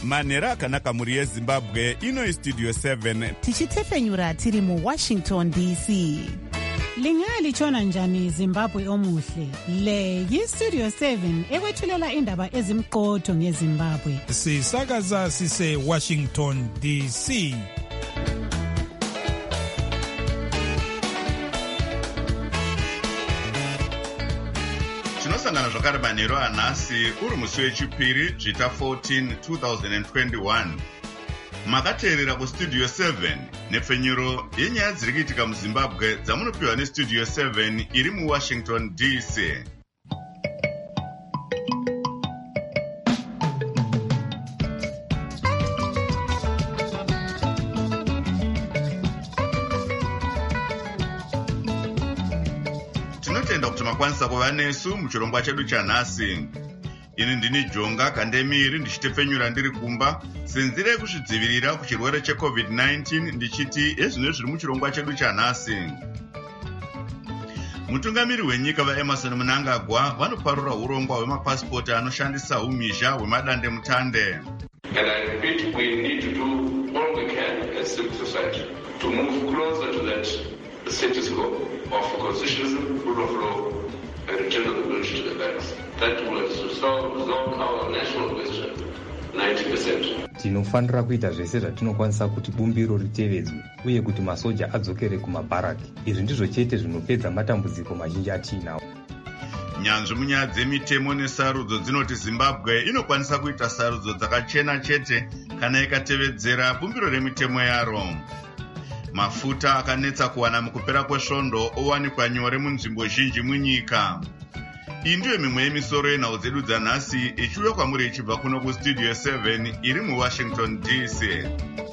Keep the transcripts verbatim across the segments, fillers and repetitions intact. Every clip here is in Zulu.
manhero akanaka mhuri yezimbabwe. Ino istudio seven tichitefenyura tiri muwashington D C. Lingalitshona njani Zimbabwe omuhle? Le yistudio seven ekwethulela indaba ezimqotho ngeZimbabwe. Sisakaza sise Washington D C. tinosangana zvakare manhero anhasi uri musi wechipiri zvita fourteen twenty twenty-one. Makateerera kustudio seven nepfenyuro yenyaya dziri kuitika muzimbabwe dzamunopiwa nestudio seven iri muwashington D C. Tinotenda kuti makwanisa kuva nesu muchirongwa chedu chanhasi. Ini ndini Jonga Kandemiri ndichitefenyura ndiri kumba senzira yekuzvidzivirira kuchirwere checovid nineteen ndichiti ezvino zviri muchirongwa chedu chanhasi. Mutungamiri wenyika vaEmerson Mnangagwa vanoparura urongwa hwemapasipoti anoshandisa umhizha hwemadande mutande. And I repeat, we need to do all we can as civil society to move closer to that status quo of constitutionalism, rule of law, and return of the village to the banks. That will resolve, resolve our national question ninety percent. Tinofanira kuita zvese zvatinokwanisa kuti bumbiro ritevedzwe uye kuti masoja adzokere kumabharaki. Izvi ndizvo chete zvinopedza matambudziko mazhinji atiinawo. Nyanzvi munyaya dzemitemo nesarudzo dzinoti Zimbabwe inokwanisa kuita sarudzo dzakachena chete kana ikatevedzera bumbiro remitemo yaro. Mafuta akanetsa kuwana mukupera kwesvondo owanikwa nyore munzvimbo zhinji munyika. Iyi ndiyo mimwe yemisoro yenhau dzedu dzanhasi ichiuya kwamuri ichibva kuno kustudio seven iri muwashington D C.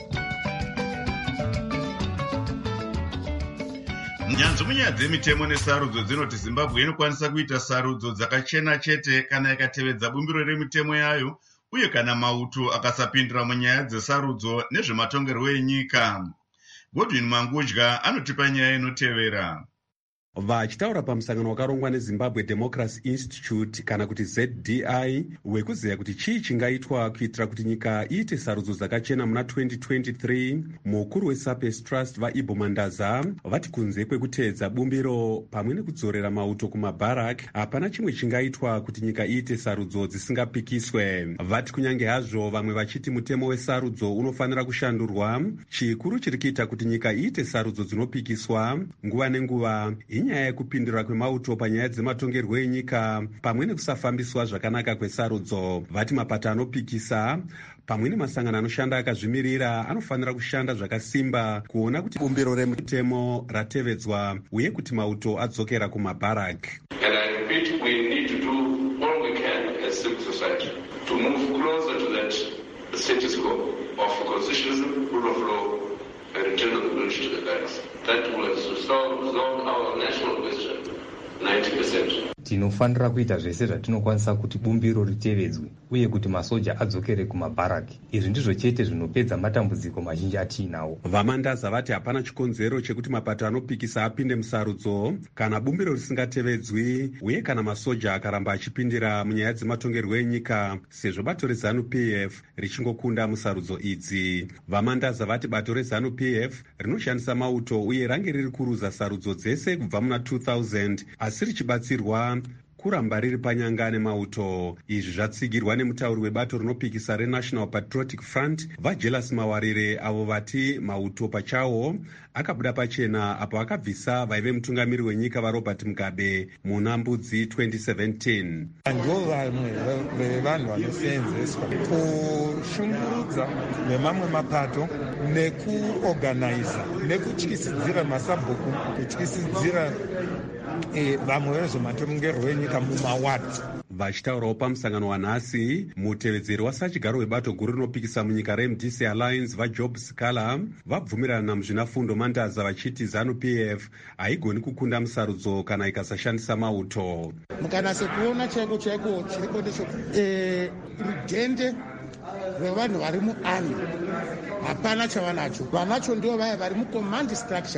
Nyanzvi munyaya dzemitemo nesarudzo dzinoti Zimbabwe inokwanisa kuita sarudzo dzakachena chete kana ikatevedza bumbiro remitemo yayo uye kana mauto akasapindira munyaya dzesarudzo nezvematongerwo enyika. Godwin Mangudya anotipa nyaya inotevera. Vachitaura pamusangano wakarongwa neZimbabwe Democracy Institute kana kuti Z D I wekuziva kuti chii chingaitwa kuitira kuti nyika iite sarudzo dzakachena muna twenty twenty-three, mukuru weSapes Trust vaIbo Mandaza vati kunze kwekuteedza bumbiro pamwe nekudzorera mauto kumabharak hapana chimwe chingaitwa kuti nyika iite sarudzo dzisingapikiswe. Vati kunyange hazvo vamwe vachiti mutemo wesarudzo unofanira kushandurwa, chikuru chiri kuita kuti nyika iite sarudzo dzinopikiswa nguva nenguva inyaya yekupindura kwemauto panyaya dzematongerwo enyika pamwe nekusafambiswa zvakanaka kwesarudzo. Vati mapato anopikisa pamwe nemasangano anoshanda akazvimirira anofanira kushanda zvakasimba kuona kuti bumbiro remutemo ratevedzwa uye kuti mauto adzokera kumabharak. And I repeat, we need to do all we can as civil society to move closer to that status quo of constitutionalism, rule of law, and return of the village to the banks. That will resolve, resolve our national question ninety percent. Tinofanira kuita zvese zvatinokwanisa kuti bumbiro ritevedzwe uye kuti masoja adzokere kumabharaki. Izvi ndizvo chete zvinopedza matambudziko mazhinji atiinawo. Vamandaza vati hapana chikonzero chekuti mapato anopikisa apinde musarudzo kana bumbiro risingatevedzwi uye kana masoja akaramba achipindira munyaya dzematongerwo enyika sezvo bato reZANU P F richingokunda musarudzo idzi. Vamandaza vati bato reZANU P F rinoshandisa mauto uye range riri kuruza sarudzo dzese kubva muna two thousand asi richibatsirwa kuramba riri panyanga nemauto. Izvi zvatsigirwa nemutauri webato rinopikisa reNational Patriotic Front vaJelas Mawarire avo vati mauto pachawo akabuda pachena apo akabvisa vaive mutungamiri wenyika vaRobert Mugabe muna Mbudzi twenty seventeen. Ndo vamwe vevanhu vanosenzeswa kushungurudza nemamwe mapato nekuorganiza nekutyisidzira masabhuku kutyisidzira vamwe vezvematongerwo enyika mumawadi. Vachitaurawo pamusangano wanhasi, mutevedzeri wasachigaro webato guru rinopikisa munyika reM D C Alliance vaJob Sikala vabvumirana namuzvinafundo Mandaza vachiti ZANU P F haigoni kukunda musarudzo kana ikasashandisa mauto. Mukanase kuona chaiko chaiko chiriko ndechokuti rudhende rwevanhu vari muarmy hapana chavanacho. Vanacho ndivo vaya vari mucommand structure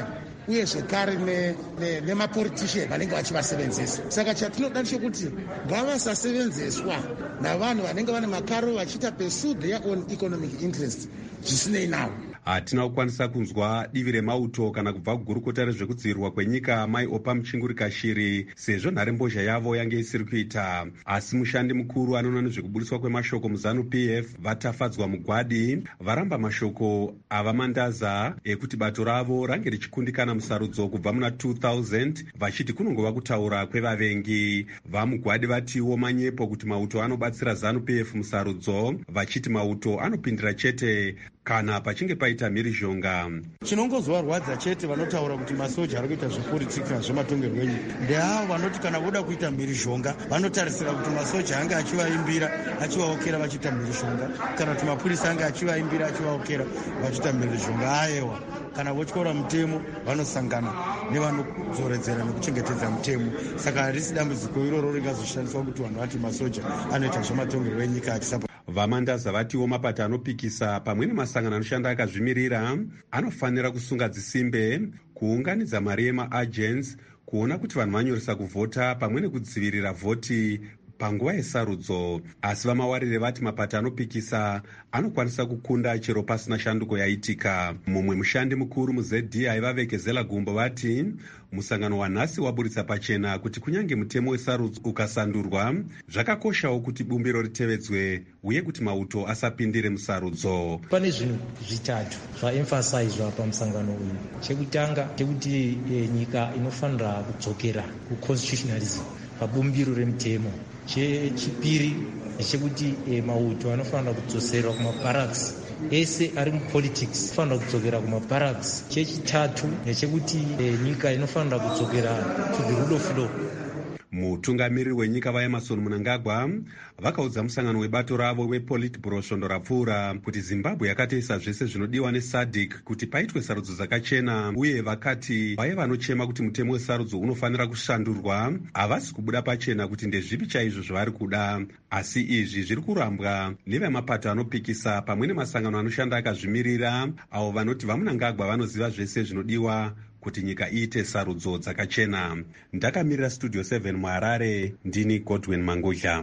uye zvekare nemapolitician vanenge vachivasevenzesa. Saka chatinoda ndechekuti ngavasasevenzeswa navanhu vanenge vane makaro vachiita pursue their own economic interest zvisinei navo. hatina kukwanisa kunzwa divi remauto kana kubva kugurukota rezvekudzivirwa kwenyika mai Opa Muchinguri Shiri sezvo nharembozha yavo yange isiri kuita. Asi mushandi mukuru anoona nezvekubudiswa kwemashoko muZanu-P F vatafadzwa mugwadi varamba mashoko ava Mandaza ekuti bato ravo range richikundikana musarudzo kubva muna two thousand vachiti kunongova kutaura kwevavengi. Vamugwadi vatiwo manyepo kuti mauto anobatsira Zanu-P F musarudzo vachiti mauto anopindira chete kana pachinge paita mhirizhonga. Chinongozvarwadza chete vanotaura kuti masoja ari kuita zvepolitiki nazvematongerwo enyika ndeavo vanoti kana voda kuita mhirizhonga vanotarisira kuti masoja ange achivaimbira achivaokera vachiita mhirizhonga kana kuti mapurisa ange achivaimbira achivaokera vachiita mhirizhonga. Ayewa kana votyora mutemo vanosangana nevanodzoredzera nekuchengetedza mutemo. Saka harisi dambudziko iroro ringazoshandiswa kuti vanhu vati masoja anoita zvematongerwo enyika achisapa. Vamandaza vatiwo mapato anopikisa pamwe nemasangano anoshanda akazvimirira anofanira kusunga dzisimbe kuunganidza mari yemaagents kuona kuti vanhu vanyoresa kuvhota pamwe nekudzivirira vhoti panguva yesarudzo. Asi vamawarire vati mapato anopikisa anokwanisa kukunda chero pasina shanduko yaitika. Mumwe mushandi mukuru muZ D I vavekezela gumbo vati musangano wanhasi waburitsa pachena kuti kunyange mutemo wesarudzo ukasandurwa zvakakoshawo kuti bumbiro ritevedzwe uye kuti mauto asapindire musarudzo. Pane zvinhu zvitatu zvaemphasizwa pamusangano uyu. Chekutanga chekuti e, nyika inofanira kudzokera kuconstitutionalism pabumbiro remutemo. Chechipiri ndechekuti e, mauto anofanira kudzoserwa kumabarracks ese ari mupolitics anofanira kudzokera kumabarracks. Chechitatu ndechekuti e, nyika inofanira kudzokera to the rule of law. Mutungamiriri wenyika vaEmerson Mnangagwa vakaudza musangano webato ravo wePolitburo svondo rapfuura kuti Zimbabwe yakatoisa zvese zvinodiwa neSADC kuti paitwe sarudzo dzakachena, uye vakati vaye vanochema kuti mutemo wesarudzo unofanira kushandurwa havasi kubuda pachena kuti ndezvipi chaizvo zvavari kuda. Asi izvi zviri kurambwa nevemapato anopikisa pamwe nemasangano anoshanda akazvimirira avo vanoti vaMnangagwa vanoziva zvese zvinodiwa kuti nyika iite sarudzo dzakachena. Ndakamirira Studio seven muHarare, ndini Godwin Mangudla.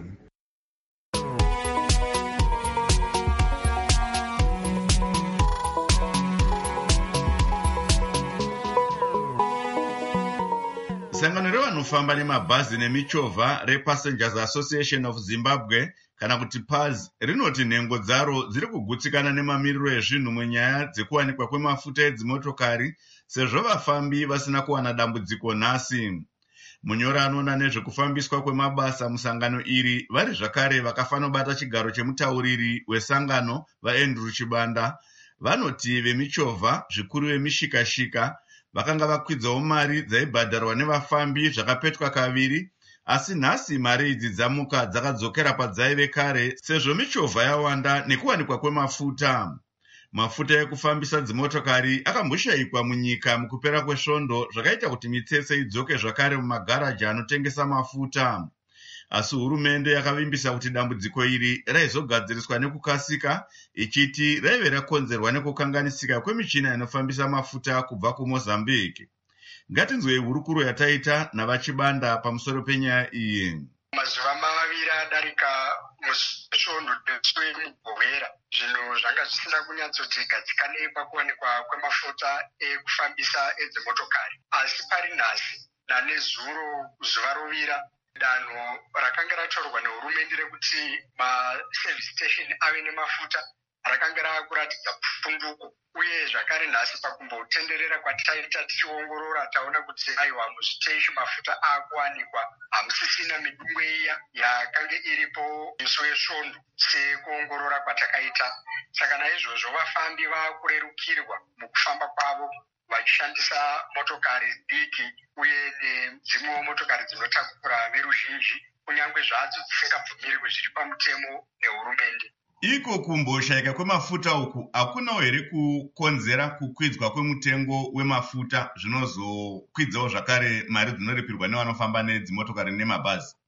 Sangano revanofamba nemabhazi nemichovha rePassengers Association of Zimbabwe kana kuti P A Z rinoti nhengo dzaro dziri kugutsikana nemamiriro ezvinhu munyaya dzekuwanikwa kwemafuta edzimotokari sezvo vafambi vasina kuwana dambudziko nhasi. Munyori anoona nezvekufambiswa kwemabasa musangano iri vari zvakare vakafanobata chigaro chemutauriri wesangano vaAndrew Chibanda vanoti vemichovha zvikuru vemishikashika vakanga vakwidzawo mari dzaibhadharwa nevafambi zvakapetwa kaviri, asi nhasi mari idzi dzamuka dzakadzokera padzaive kare sezvo michovha yawanda nekuwanikwa kwemafuta. Mafuta ekufambisa dzimotokari akamboshayikwa munyika mukupera kwesvondo zvakaita kuti mitsetse idzoke zvakare mumagaraji anotengesa mafuta. Asi hurumende yakavimbisa kuti dambudziko iri raizogadziriswa nekukasika, ichiti raive rakonzerwa nekukanganisika kwemichina inofambisa mafuta kubva kuMozambique. Ngatinzwei hurukuro yataita navaChibanda pamusoro penyaya iyi. Mazuva maviri adarika musvondo dzemugowera zvinhu zvanga zvisina kunyatsoti gadzikanei pakuwanikwa kwemafuta ekufambisa edzimotokari. Asi pari nhasi nanezuro zuva rovira danho rakanga ratorwa nehurumende rekuti maservice station ave nemafuta rakanga raakuratidza pfunduko, uye zvakare nhasi pakumbotenderera kwataita tichiongorora taona kuti aiwa muzviteshi mafuta aakuwanikwa hamusisina midungwe iya yakanga iripo musi wesvondo sekuongorora kwatakaita. Saka naizvozvo vafambi vaakurerukirwa mukufamba kwavo vachishandisa motokari diki uye nedzimwewo motokari dzinotakura veruzhinji kunyange zvadzo dzisingabvumirwe zviri pamutemo nehurumende. Iko kumboshayika kwemafuta uku hakunawo here kukonzera kukwidzwa kwemutengo wemafuta zvinozokwidzawo zvakare mari dzinoripirwa nevanofamba nedzimotokari nemabhazi?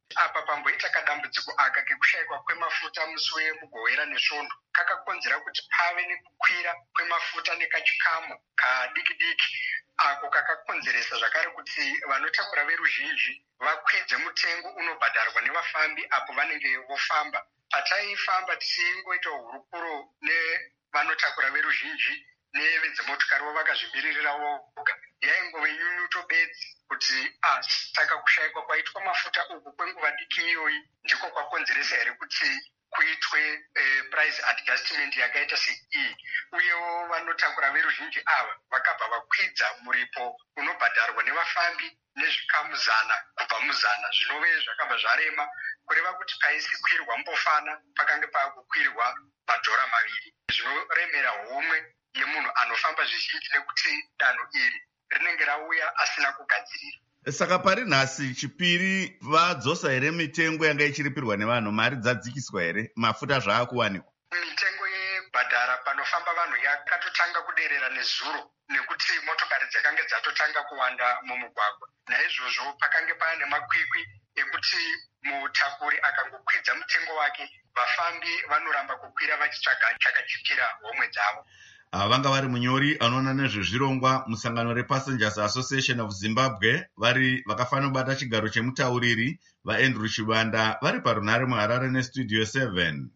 apa pamboita kadambudziko aka kekushayikwa kwemafuta musi wemugowera nesvondo kakakonzera kuti pave nekukwira kwemafuta nekachikamu kadiki diki ako kakakonzeresa zvakare kuti vanotakura veruzhinji vakwidze mutengo unobhadharwa nevafambi apo vanenge vofamba. Pataifamba tisingoita hurukuro nevanotakura veruzhinji nevedzimotokariwo vakazvimiririra voga, yaingove nyunyuto bedzi kuti ah, saka kushayikwa kwaitwa mafuta uku kwenguva diki iyoyi ndiko kwakonzeresa here kuti kuitwe eh, price adjustment yakaita sei, uyewo vanotakura veruzhinji ava vakabva vakwidza muripo unobhadharwa nevafambi nezvikamu zana kubva muzana, zvinove zvakabva zvarema kureva kuti paisikwirwa mbofana pakange pakukwirwa madhora maviri, zvinoremera homwe yemunhu anofamba zvizhinji nekuti danho iri rinenge rauya asina kugadzirira. Saka pari nhasi chipiri vadzosa here mitengo yanga ichiripirwa nevanhu, mari dzadzikiswa here, mafuta zvaakuwanikwa? Mitengo yebhadhara panofamba vanhu yakatotanga kuderera nezuro nekuti motokari dzakange dzatotanga kuwanda mumugwagwa. Naizvozvo pakange pane makwikwi ekuti mutakuri akangokwidza mutengo wake, vafambi vanoramba kukwira vachitsvaga chakachipira homwe dzavo. Ava vanga vari munyori anoona nezvezvirongwa musangano rePassengers Association of Zimbabwe, vari vakafanira kubata chigaro chemutauriri vaAndrew Chibanda vari parunhare muHarare neStudio seven.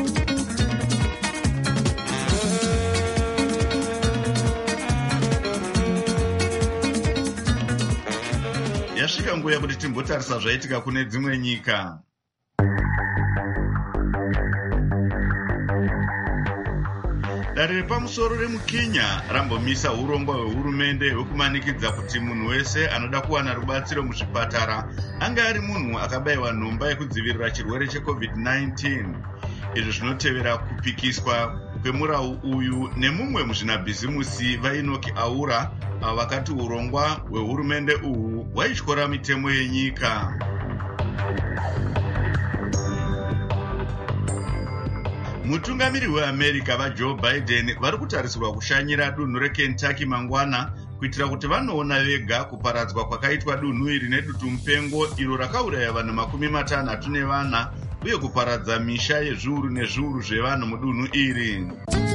Yasvika nguva yekuti timbotarisa zvaitika kune dzimwe nyika. Dare repamusoro remuKenya rambomisa urongwa hwehurumende hwekumanikidza kuti munhu wese anoda kuwana rubatsiro muzvipatara anga ari munhu akabayiwa nhomba yekudzivirira chirwere checovid nineteen. Izvi zvinotevera kupikiswa kwemurau uyu nemumwe muzvinabhizimusi vainoki aura avo vakati urongwa hwehurumende uhu hwaityora mitemo yenyika. Mutungamiri weAmerica vaJoe Biden vari kutarisirwa kushanyira dunhu reKentucky mangwana kuitira kuti vanoona vega kuparadzwa kwakaitwa dunhu iri nedutu mupengo iro rakauraya vanhu makumi matanhatu nevana uye kuparadza misha yezviuru nezviuru zvevanhu mudunhu iri.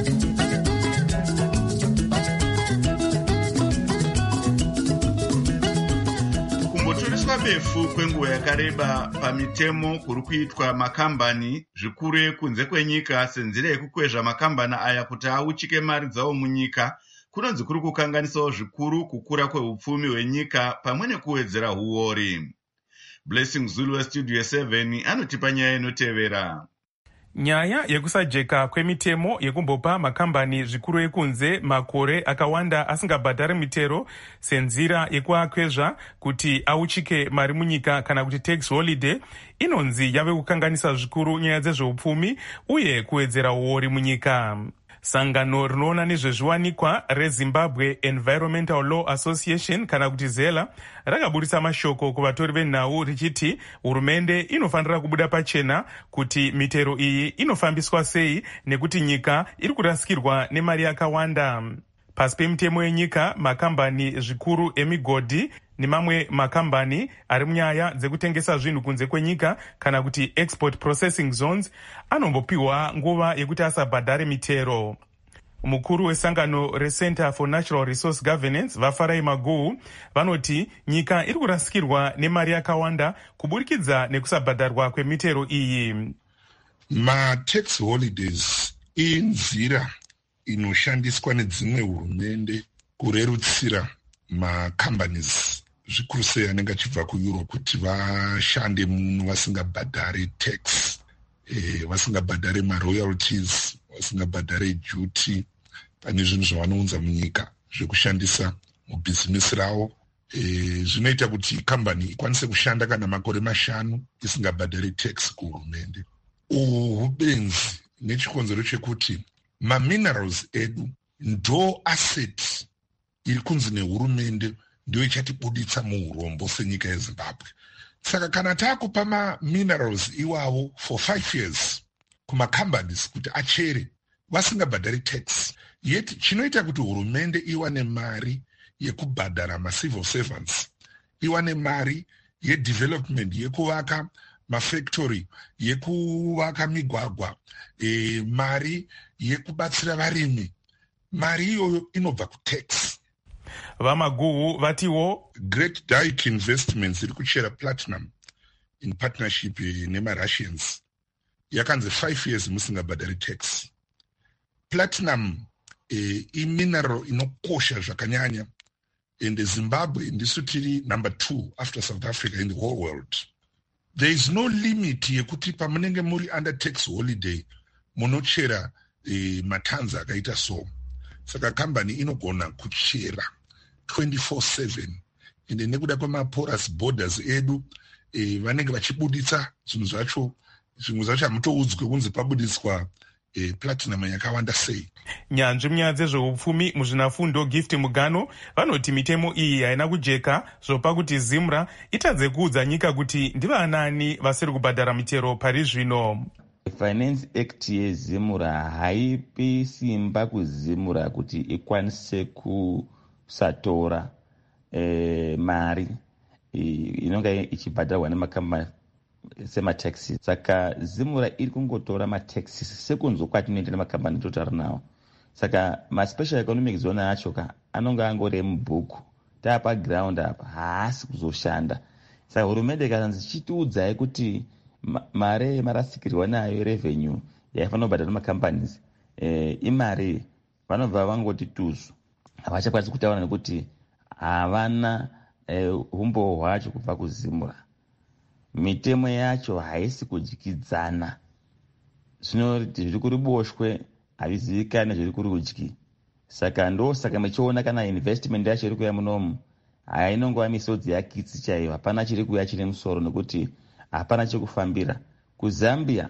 Kumboturiswa befu kwenguva yakareba pamitemo kuri kuitwa makambani zvikuru ekunze kwenyika senzira yekukwezva makambani aya kuti auchike mari dzawo munyika kunonzi kuri kukanganisawo zvikuru kukura kwehupfumi hwenyika pamwe nekuwedzera huori. Blessing Zulu weStudio seven anotipa nyaya inotevera. Nyaya yekusajeka kwemitemo yekumbopa makambani zvikuru ekunze makore akawanda asingabhadhari mitero senzira yekuakwezva kuti auchike mari munyika kana kuti tax holiday inonzi yave kukanganisa zvikuru nyaya dzezveupfumi uye kuwedzera uori munyika. Sangano rinoona nezvezviwanikwa reZimbabwe Environmental Law Association kana kuti ZELA rakaburitsa mashoko kuvatori venhau richiti hurumende inofanira kubuda pachena kuti mitero iyi inofambiswa sei nekuti nyika iri kurasikirwa nemari yakawanda. Pasi pemitemo yenyika, makambani zvikuru emigodhi nemamwe makambani ari munyaya dzekutengesa zvinhu kunze kwenyika kana kuti export processing zones anombopiwa nguva yekuti asabhadhare mitero. Mukuru wesangano reCenter for Natural Resource Governance vaFarai Maguhu vanoti nyika iri kurasikirwa nemari yakawanda kuburikidza nekusabhadharwa kwemitero iyi. Ma-tax holidays inzira inoshandiswa nedzimwe hurumende kurerutsira macompanies zvikuru sei anenge achibva kuEurope kuti vashande muno vasingabhadhare tax, e, vasingabhadhare maroyalties, vasingabhadhare duty pane zvinhu zvavanounza munyika zvekushandisa mubhizimisi ravo. E, zvinoita kuti kambani ikwanise kushanda kana makore mashanu isingabhadhare tax kuhurumende. Uhu hubenzi nechikonzero chekuti maminerals edu ndo asset iri kunzi nehurumende ndio ichatibuditsa muurombo senyika yeZimbabwe. Saka kana takupa maminerals iwavo for five years kumacompanies kuti achere vasingabhadhari tax, yeti chinoita kuti hurumende iwane mari yekubhadhara macivil servants, iwane mari yedevelopment yekuvaka mafactory, yekuvaka migwagwa, e, mari yekubatsira varimi, mari iyoyo inobva kutax. Vamaguhu vatiwo Great Dyke Investments iri kuchera platinum in partnership nemarussians yakanzi five years musingabhadhari tax. Platinum eh, imineral inokosha zvakanyanya, and Zimbabwe ndisu tiri number two after South Africa in the whole world. There is no limit yekuti pamunenge muri under tax holiday munochera eh, matanza akaita so. Saka company inogona kuchera twenty-four seven, ende nekuda kwemaporous borders edu eh, vanenge vachibuditsa zvinhu zvacho zvimwe zvacho hamutoudzwe kunzi pabudiswa eh, platinum yakawanda sei. Nyanzvi munyaya dzezveupfumi muzvinafundo Gift Mugano vanoti mitemo iyi haina kujeka zvopa kuti Zimra itadze kuudza nyika kuti ndivanani vasiri kubhadhara mitero pari zvino. Finance Act yeZimura haipi simba kuzimura kuti ikwanise kusatora eh, mari inonga ichibhadharwa nemakambani semataxi. Saka Zimura iri kungotora mataxi sekunzwa kwatinoenda nemakambani totari nawo. Saka maspecial economic zone achoka anonga angori emubhuku, taapa ground apa haasi kuzoshanda. Saka hurumende kanzi chitiudzai kuti mare marasikirwa nayo revenue yaifanira kubhadhara nemacompanies eh, imari vanobva vangoti tuzu, havachakwanisi kutaura nekuti havana eh, umbo hwacho kubva kuZimura. Mitemo yacho haisi kudyidzana, zvinoti zviri kuruboshwe havizivikani zviri kurudyi. Saka ndo saka mechiona kana investment yacho iri kuya munomu hainongova misodzi yakitsi chaiyo, hapana chiri kuya chine musoro nekuti hapana chekufambira. KuZambia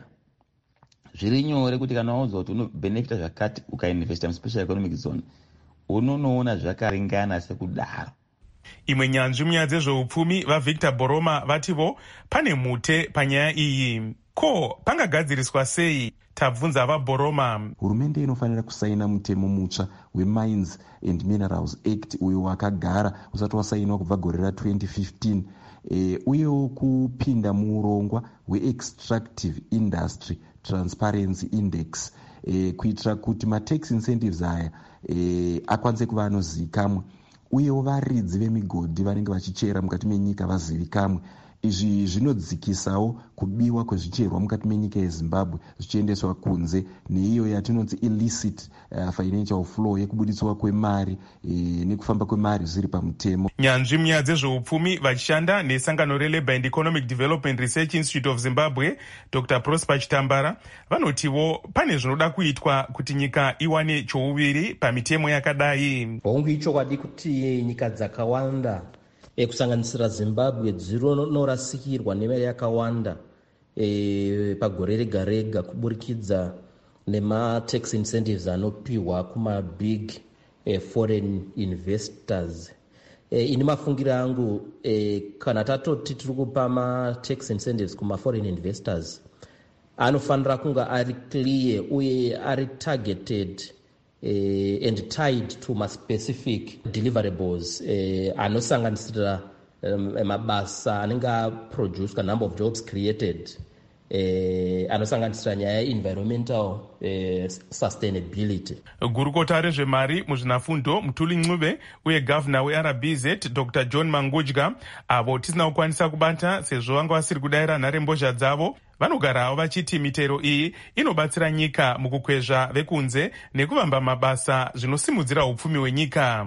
zviri nyore kuti kana waudzwa kuti unobenefita zvakati ukainvesta muspecial economic zone unonoona zvakaringana sekudaro. Imwe nyanzvi munyaya dzezveupfumi vaVictor Boroma vativo pane mhute panyaya iyi. Ko pangagadziriswa sei? Tabvunza vaBoroma. Hurumende inofanira kusaina mutemo mutsva weMines and Minerals Act uyo wakagara usati wasainwa kubva gore ra twenty fifteen. E, uyewo kupinda muurongwa hweExtractive Industry Transparency Index e, kuitira kuti matax incentives aya e, akwanise kuva anozivikamwe, uyewo varidzi vemigodhi vanenge vachichera mukati menyika vazivikamwe. Izvi zvinodzikisawo kubiwa kwezvicherwa mukati menyika yeZimbabwe zvichiendeswa kunze, neiyo yatinonzi illicit uh, financial flow yekubuditswa kwemari e, nekufamba kwemari zviri pamutemo. Nyanzvi munyaya dzezveupfumi vachishanda nesangano reLabour and Economic Development Research Institute of Zimbabwe Doctor Prosper Chitambara vanotiwo pane zvinoda kuitwa kuti nyika iwane chouviri pamitemo yakadai. Hongu ichokwadi kuti nyika dzakawanda ekusanganisira Zimbabwe dzinorasikirwa nemari yakawanda e, pagore rega rega kuburikidza nematax incentives anopiwa kumabig e, foreign investors. E, ini mafungiro angu e, kana tatoti tiri kupa matax incentives kumaforeign investors anofanira kunga ari clear uye ari targeted Uh, and tied to my specific deliverables uh, anosanganisira um, mabasa anenge aproduced, number of jobs created, uh, anosanganisira nyaya environmental uh, sustainability. Gurukota rezvemari muzvinafundo Mutuli Ncube uye gavhuna weR B Z Doctor John Mangudya avo tisina kukwanisa kubata sezvo vanga vasiri kudayira nharembozha dzavo vanogarawo vachiti mitero iyi inobatsira nyika mukukwezva vekunze nekuvamba mabasa zvinosimudzira upfumi hwenyika.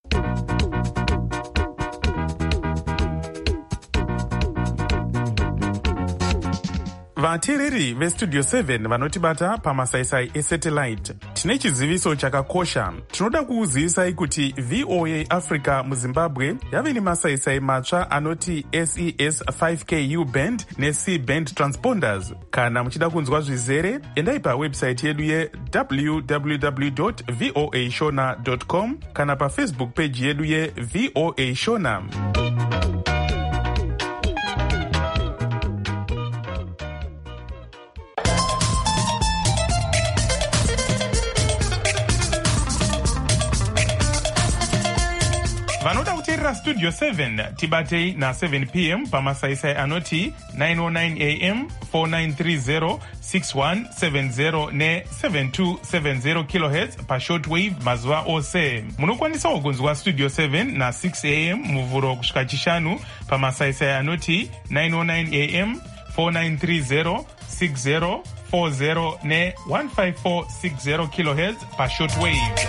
Vateereri vestudio seven vanotibata pamasaisai esatellite, tine chiziviso chakakosha. Tinoda kuuzivisai kuti V O A Africa muZimbabwe yave nemasaisai matsva anoti S E S five K U band neC band transponders. Kana muchida kunzwa zvizere, endai pawebsite yedu ye w w w dot voa shona dot com kana pafacebook page yedu ye V O A Shona. pastudio seven tibatei na-seven p m pamasaisai anoti nine oh nine a m four nine three zero six one seven zero ne-seven two seven zero kilohertz pashortwave mazuva ose. Munokwanisawo kunzwa studio seven na-six a m muvhuro kusvika chishanu pamasaisai anoti nine oh nine a m four nine three zero six zero four zero ne-one five four six zero kilohertz pashortwave.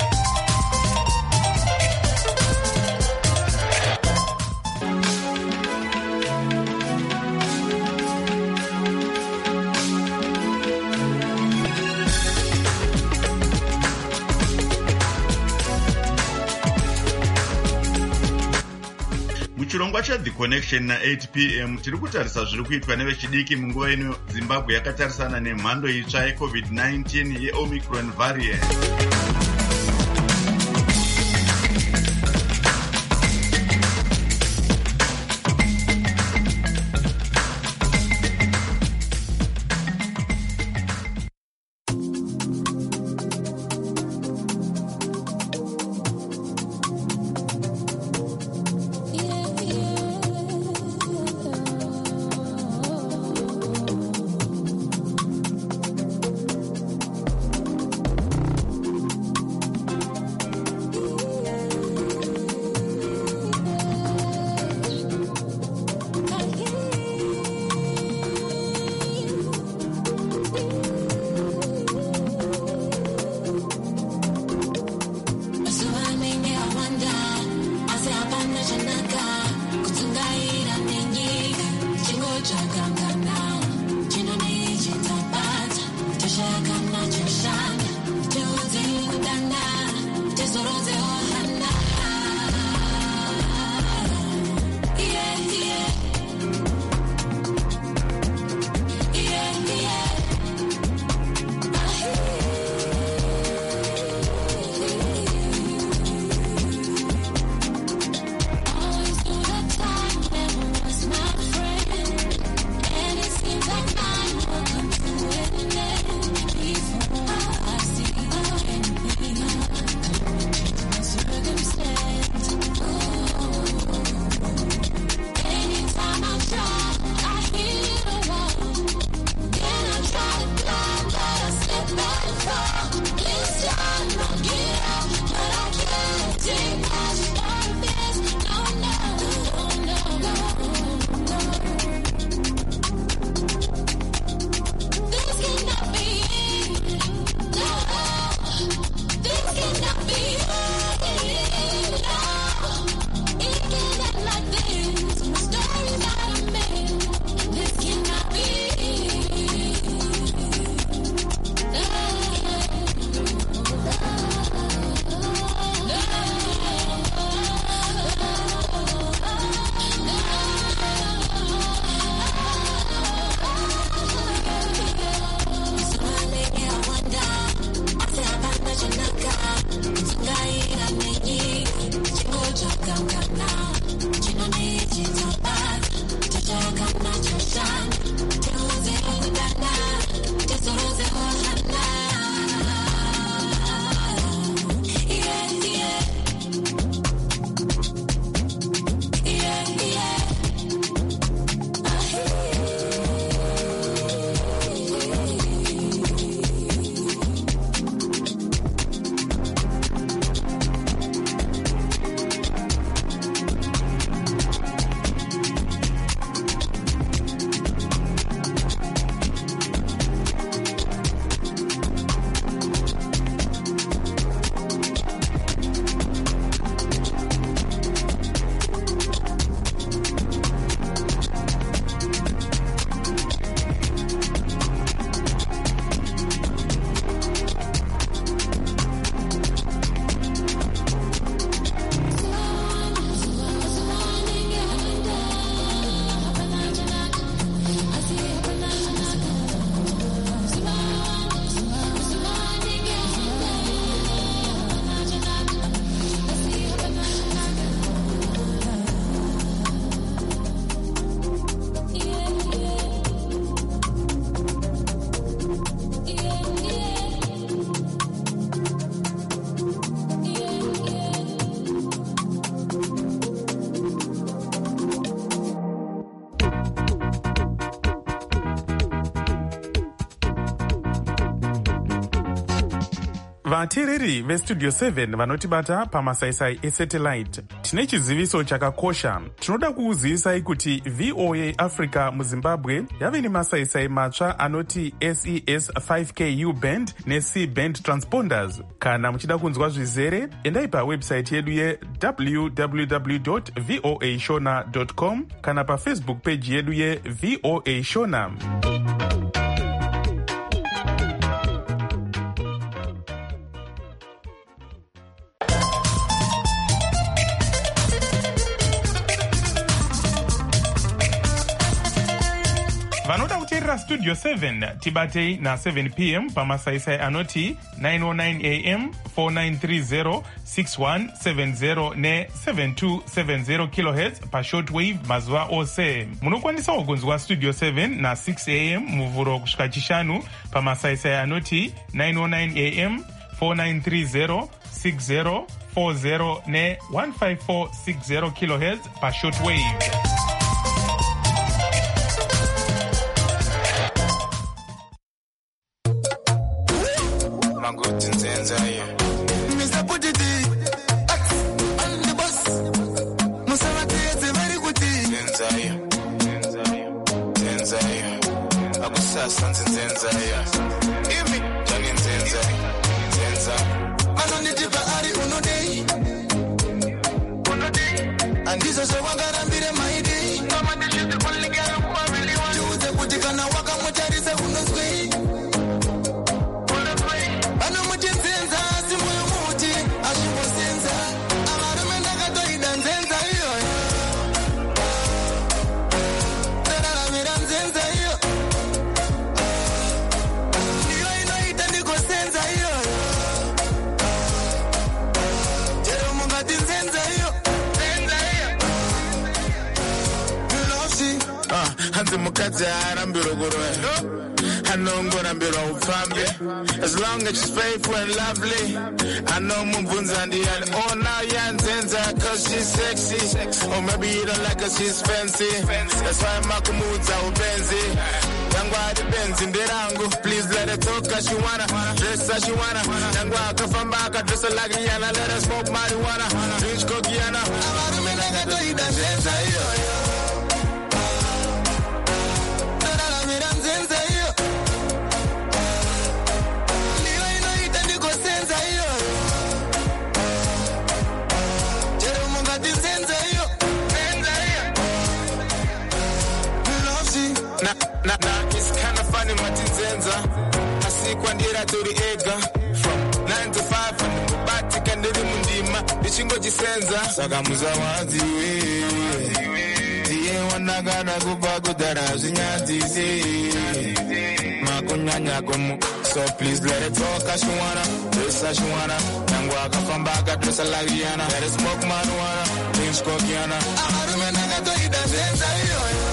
Chirongwa cha The Connection na eight p m tiri kutarisa zviri kuitwa nevechidiki munguva ino Zimbabwe yakatarisana nemhando itsva yecovid nineteen yeomicron variant. vateereri vestudio seven vanotibata pamasaisai esatellite, tine chiziviso chakakosha. Tinoda kukuzivisai kuti V O A Africa muzimbabwe yave nemasaisai matsva anoti S E S five K U band ne-C band transponders. Kana muchida kunzwa zvizere, endai pawebsite yedu ye w w w dot voa shona dot com kana pafacebook page yedu ye V O A Shona. Vanoda kuteerera studio seven tibatei na seven p m pamasaisai anoti nine oh nine a m four nine three zero six one seven zero ne seven two seven zero kilohertz pashortwave mazuva ose. Munokwanisawo kunzwa studio seven na six a m muvhuro kusvika chishanu pamasaisai anoti nine oh nine a m four nine three zero six zero four zero ne one five four six zero kilohertz pashortwave. As long as she's faithful and lovely, I know Mubunza and the oh now yeah Nzenza cause she's sexy, or maybe you don't like her, she's fancy. That's why Makumuza ubenzi Yangwa the Benz in the rango. Please let her talk as she wanna, dress as she wanna. Yangwa kafambaka dress her like Rihanna, let her smoke marijuana, drink kokiana. Amarumenanga to ida Nzenza yo yo. Nah, nah, it's kind of funny matinzenza asikwandira turi ega from nine to five and mubati kandiri mundima ndichingo chisenza saka muzawazi we tiye wanagana kuba kudara zvinyadzizi makunyanya komu. So please let her talk as she wanna, dress as she wanna. Nangwa akafamba akadressa like Rihanna, let her smoke marijuana, drink kokiana. Amarumenanga to ida Nzenza yo yo.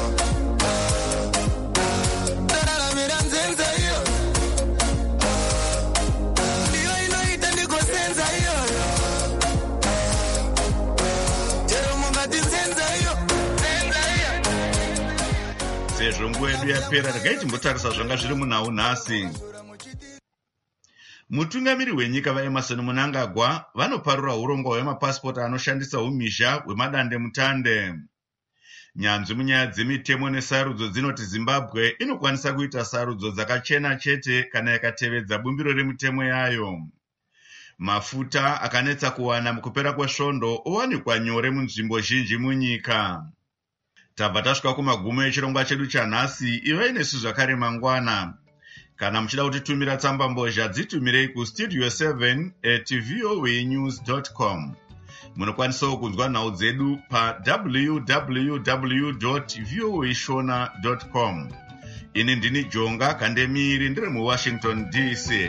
sezvo nguva yedu yapera, regai timbotarisa zvanga zviri munhau nhasi. Mutungamiri wenyika vaEmerson Mnangagwa vanoparura urongwa hwemapasipoti anoshandisa umhizha hwemadande mutande. Nyanzvi munyaya dzemitemo nesarudzo dzinoti Zimbabwe inokwanisa kuita sarudzo dzakachena chete kana yakatevedza bumbiro remitemo yayo. Mafuta akanetsa kuwana mukupera kwesvondo owanikwa nyore munzvimbo zhinji munyika. Tabva tasvika kumagumo echirongwa chedu chanhasi. Ivai nesu zvakare mangwana. Kana muchida kutitumira tsamba mbozha dzitumirei kustudio seven at voa news dot com. Munokwanisawo kunzwa nhau dzedu pa w w w dot voa shona dot com. Ini ndini Jonga Kandemiri, ndiri muWashington D C.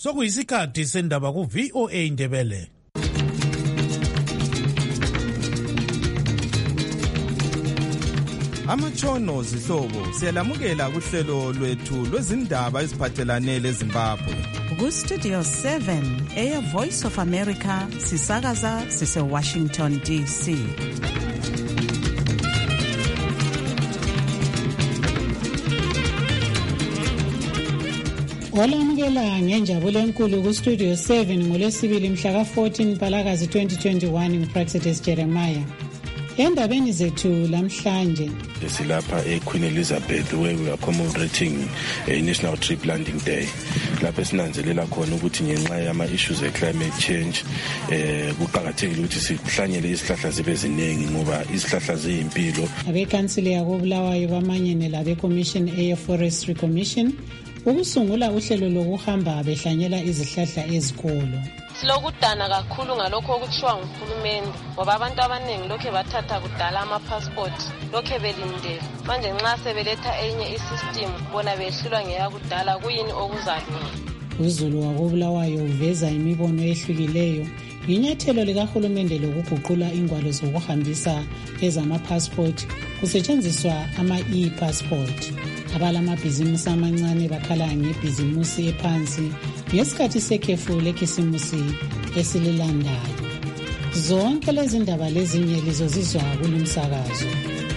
sokuyisikhathi sendaba ku-V O A Ndebele. Amatshono zihlobo siyalamukela kuhlelo lwethu lwezindaba eziphathelane leZimbabwe. Ku-Studio seven eya Voice of America sisakaza sise-Washington D C. Olamukela ngenjabulo enkulu ku-Studio seven ngolwesibili mhla ka-fourteen Mpalakazi twenty twenty-one nguPraxedes Jeremiah. Endabeni zethu lamhlanje silapha eQueen Elizabeth where we are commemorating a National Tree Planting Day. Lapha sinanzelela khona ukuthi ngenxa yama issues e climate change eh kuqhakathekile ukuthi sihlanyele izihlahla zibe ziningi ngoba izihlahla ziyimpilo. Abekansile yakobulawayo bamanyene labe Commission Air Forestry Commission ukusungula uhlelo lokuhamba behlanyela izihlahla ezikolo. Silokudana kakhulu ngalokho okutshiwa nguhulumende ngoba abantu abaningi lokho bathatha kudala ama-passport lokho belindele manje nxa sebeletha enye isystem bona behlulwa ngeyakudala kuyini okuzalunga. Uzulu wakobulawayo uveza imibono ehlukileyo ngenyathelo likahulumende lokuguqula ingwalo zokuhambisa ezama-passport kusetshenziswa ama-e-passport. Abalamabhizimusi amancane bakhala ngebhizimusi ephansi ngesikhathi sekhefu lekhisimusi esililandayo. Zonke lezi ndaba lezinye lizozizwa kulumsakazo.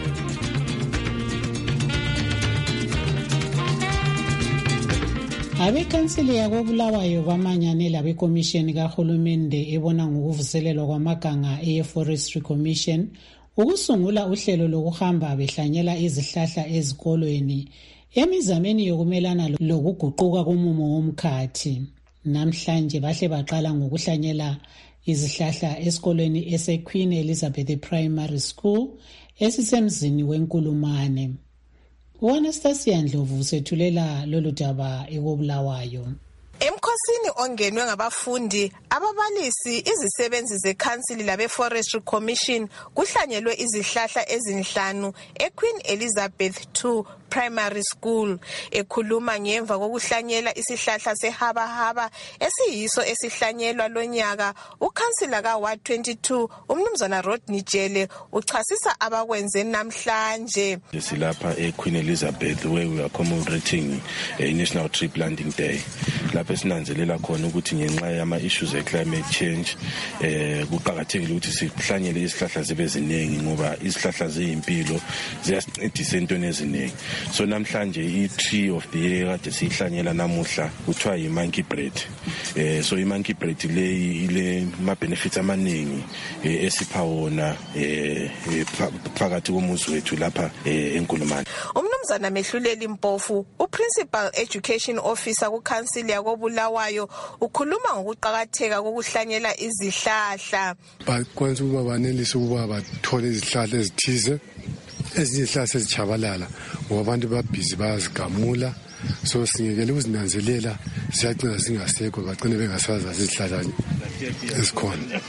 Abekansile yakobulawayo bamanyane labekomishini kahulumende ebona ngokuvuselelwa kwamaganga e-Forestry Commission ukusungula uhlelo lokuhamba behlanyela izihlahla ezikolweni emizameni yokumelana lokuguquka komumo womkhathi. Namhlanje bahle baqala ngokuhlanyela izihlahla esikolweni eseQueen Elizabeth Primary School esisemzini weNkulumane. U-Anastasia Ndlovu sethulela lolu daba ekobulawayo. Emkhosini ongenwe ngabafundi, ababalisi, izisebenzi zekhansili labe Forestry Commission kuhlanyelwe izihlahla ezinhlanu eQueen Elizabeth two Primary School. Ekhuluma ngemva kokuhlanyela isihlahla sehabahaba esiyiso esihlanyelwa lonyaka, ukhansila ka Ward twenty-two umnumzana Rodney Jele uchasisa abakwenze namhlanje. Silapha eQueen Elizabeth where we are commemorating a National Tree Planting Day. Lapha sinanzelela khona ukuthi ngenxa yama issues e climate change eh kuqhakathekile ukuthi sihlanyele izihlahla zibe ziningi ngoba izihlahla ziyimpilo ziyasincedisa entweni eziningi. So namhlanje i-tree of the year kade sihlanyela namuhla kuthiwa yi-monkey bread. Eh so i-monkey bread le ile ma benefits amaningi esipha wona eh phakathi komuzi wethu lapha eNkulumane. Umnumzana Mehluleli Mpofu, uprincipal education officer kuCouncil yakobulawayo, ukhuluma ngokuqhakatheka kokuhlanyela izihlahla. Bakwenza ukuba banelise ukuba bathole izihlahla ezithize ezihlahla ezichabalala ngoba abantu babhizi bayazigamula, so singekele ukuzinanzelela siyagcina singasekho bagcine bengasazazi izihlahla ezikhona.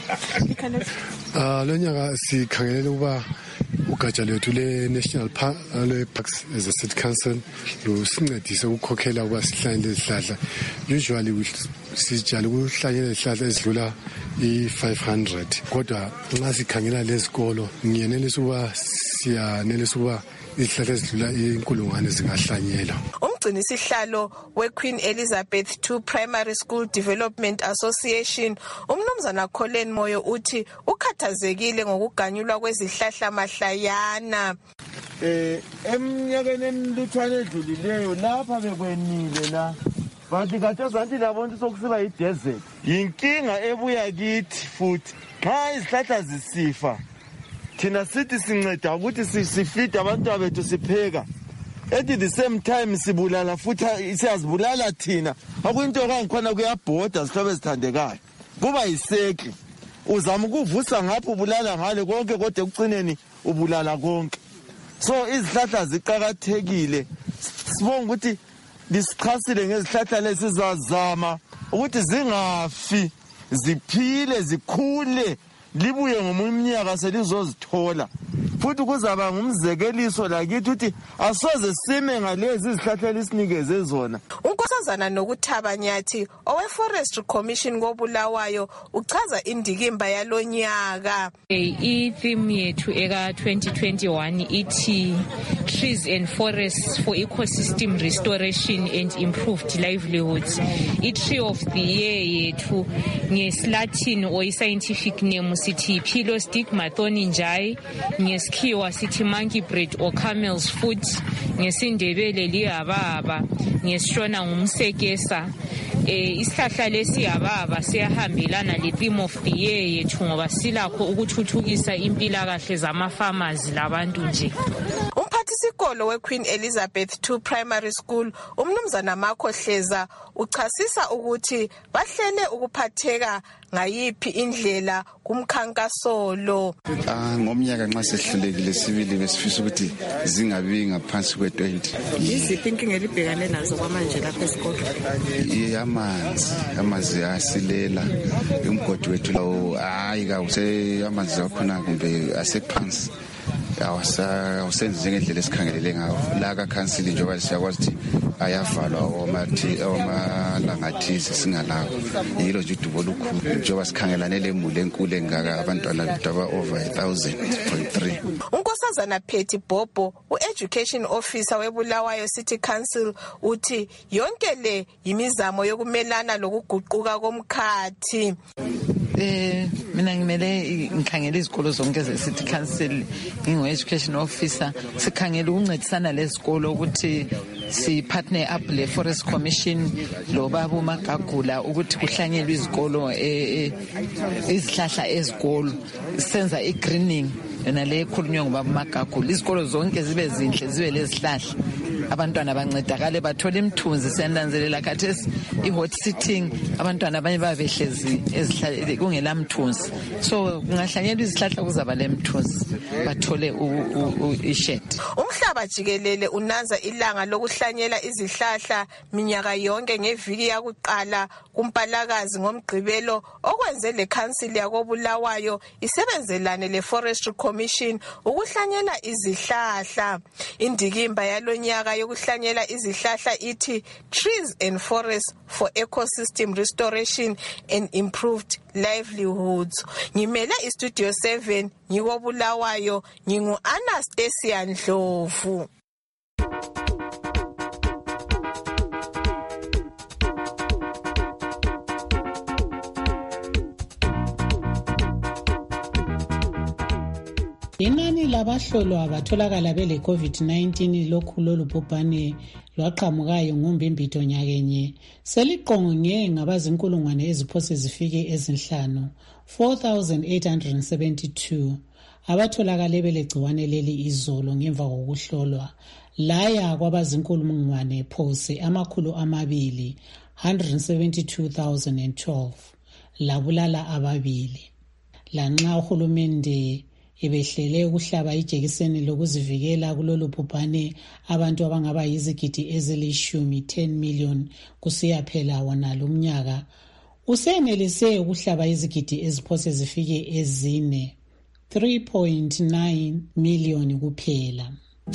Ah lo nyaka sikhangelele ukuba ugatsha lwethu le-National Parks as a City Council lusincedise ukukhokhela ukuba sihlanyele izihlahla. Usually sijala ukuhlanyela izihlahla ezidlula i-five hundred kodwa nxa sikhangela lezikolo ngiyenelisa ukuba siyanelisa ukuba izihlahla ezidlula inkulungwane zingahlanyelwa. Umgcini sihlalo weQueen Elizabeth two Primary School Development Association umnumzana Colin Moyo uthi ukhathazekile ngokuganyulwa kwezihlahla mahlayana. Eh eminyakeni emluthwane edlulileyo lapha bekwenile la bathi kade santi labonto sokusiba yi-desert. Yinkinga ebuya kithi futhi xa izihlahla zisifa thina sithi sinceda ukuthi sifide abantu bethu sipheka. At the same time sibulala futhi siyazibulala thina. Akuyinto kangikhona kuyabhoda sihlobo ezithandekayo. Kuba yisekli. Uzama ukuvusa ngapho ubulala ngale konke kodwa ekucineni ubulala konke. So izihlahla ziqhakathekile. Sibonga ukuthi lisichasile ngezihlahla lezi zazama ukuthi zingafi, ziphile, zikhule, libuye ngomunye umnyaka selizozithola. futhi kuzaba ngumzekeliso lakithi ukuthi asoze sime ngalezi izihlahla lisinikeze zona. Unkosazana Nokuthaba Nyathi owe-Forestry Commission koBulawayo uchaza indikimba yalonyaka. I-theme yethu eka twenty twenty-one ithi Trees and Forests for Ecosystem Restoration and Improved Livelihoods. I-tree of the year yethu ngesilatin or i-scientific name sithi Pilostigma thorningi, ngesikhiwa sithi monkey bread or camel's foot, ngesindebele liyababa, ngesishona ngumsekesa. Eh isihlahla lesiyababa siyahambelana le theme of the year yethu ngoba silakho ukuthuthukisa impilakahle zama-farmers labantu nje. Umphathisikolo we-Queen Elizabeth two Primary School umnumzana Marco Hleza uchasisa ukuthi bahlele ukuphatheka ngayiphi indlela kumkhankaso lo. Ah ngomnyaka nxa sehlulekile sibili besifisa ukuthi zingabi ngaphansi kwe twenty. Yiziphi inkinga elibhekane nazo kwamanje lapha esikolo? Amanzi, amanzi asilela umgodi wethu lawo hayi ka use amanzi akhona kumbe asephansi. Awasa awusenze ngendlela esikhangelele ngawo la ka council njengoba siyakwazi ukuthi ayavalwa omathi omalangathisi singalawo yilo nje udubo lukhulu njengoba sikhangelane lemuli enkulu engaka abantwana betaba over one thousand point three. Unkosazana Phethi Bhobho u-Education Officer weBulawayo City Council uthi yonke le yimizamo yokumelana lokuguquka komkhathi. Eh mina ngimele ngikhangela izikolo zonke ze City Council ngingo Education Officer sikhangela ukuncedisana lezikolo ukuthi si partner up le Forest Commission lo baba uMagagula ukuthi kuhlanyelwe izikolo izihlahla ezikolo senza i-greening yona le ekhulunywa ngobaba uMagagula izikolo zonke zibe zinhle zibe lezihlahla abantwana bancedakale bathola imthunzi senanzelela khathesi i-hot sitting abantwana abanye babehlezi ezihlahla kungela mthunzi so kungahlanyelwa izihlahla kuzaba lemthunzi bathole i-shade. Umhlaba jikelele unanza ilanga lokuhlanyela izihlahla minyaka yonke ngeviki yakuqala kuMpalakazi ngomgqibelo okwenze le council yakoBulawayo isebenzelane le Forestry Commission ukuhlanyela izihlahla. Indikimba yalonyaka yokuhlanyela izihlahla ithi Trees and Forests for Ecosystem Restoration and Improved Livelihoods. Ngimele iStudio seven ngikoBulawayo ngingu Anastasia Ndlovu. Inani labahlolwa batholakala bele COVID nineteen lokhu lolu bhubhane lwaqhamukayo ngombimbito nyakenye seliqonge ngabazinkulungwane eziphose zifike ezinhlanu four thousand eight hundred seventy-two abatholakale belegciwane leli izolo ngemva kokuhlolwa laya kwabazinkulungwane phose amakhulu amabili one hundred seventy-two thousand twelve labulala ababili. Lanxa uhulumende ebehlele ukuhlaba ijekiseni lokuzivikela kulolu bhubhane abantu abangaba yizigidi ezilishumi ten million kusiya phela wona lomnyaka usenelise ukuhlaba izigidi eziphose zifike ezine three point nine million kuphela.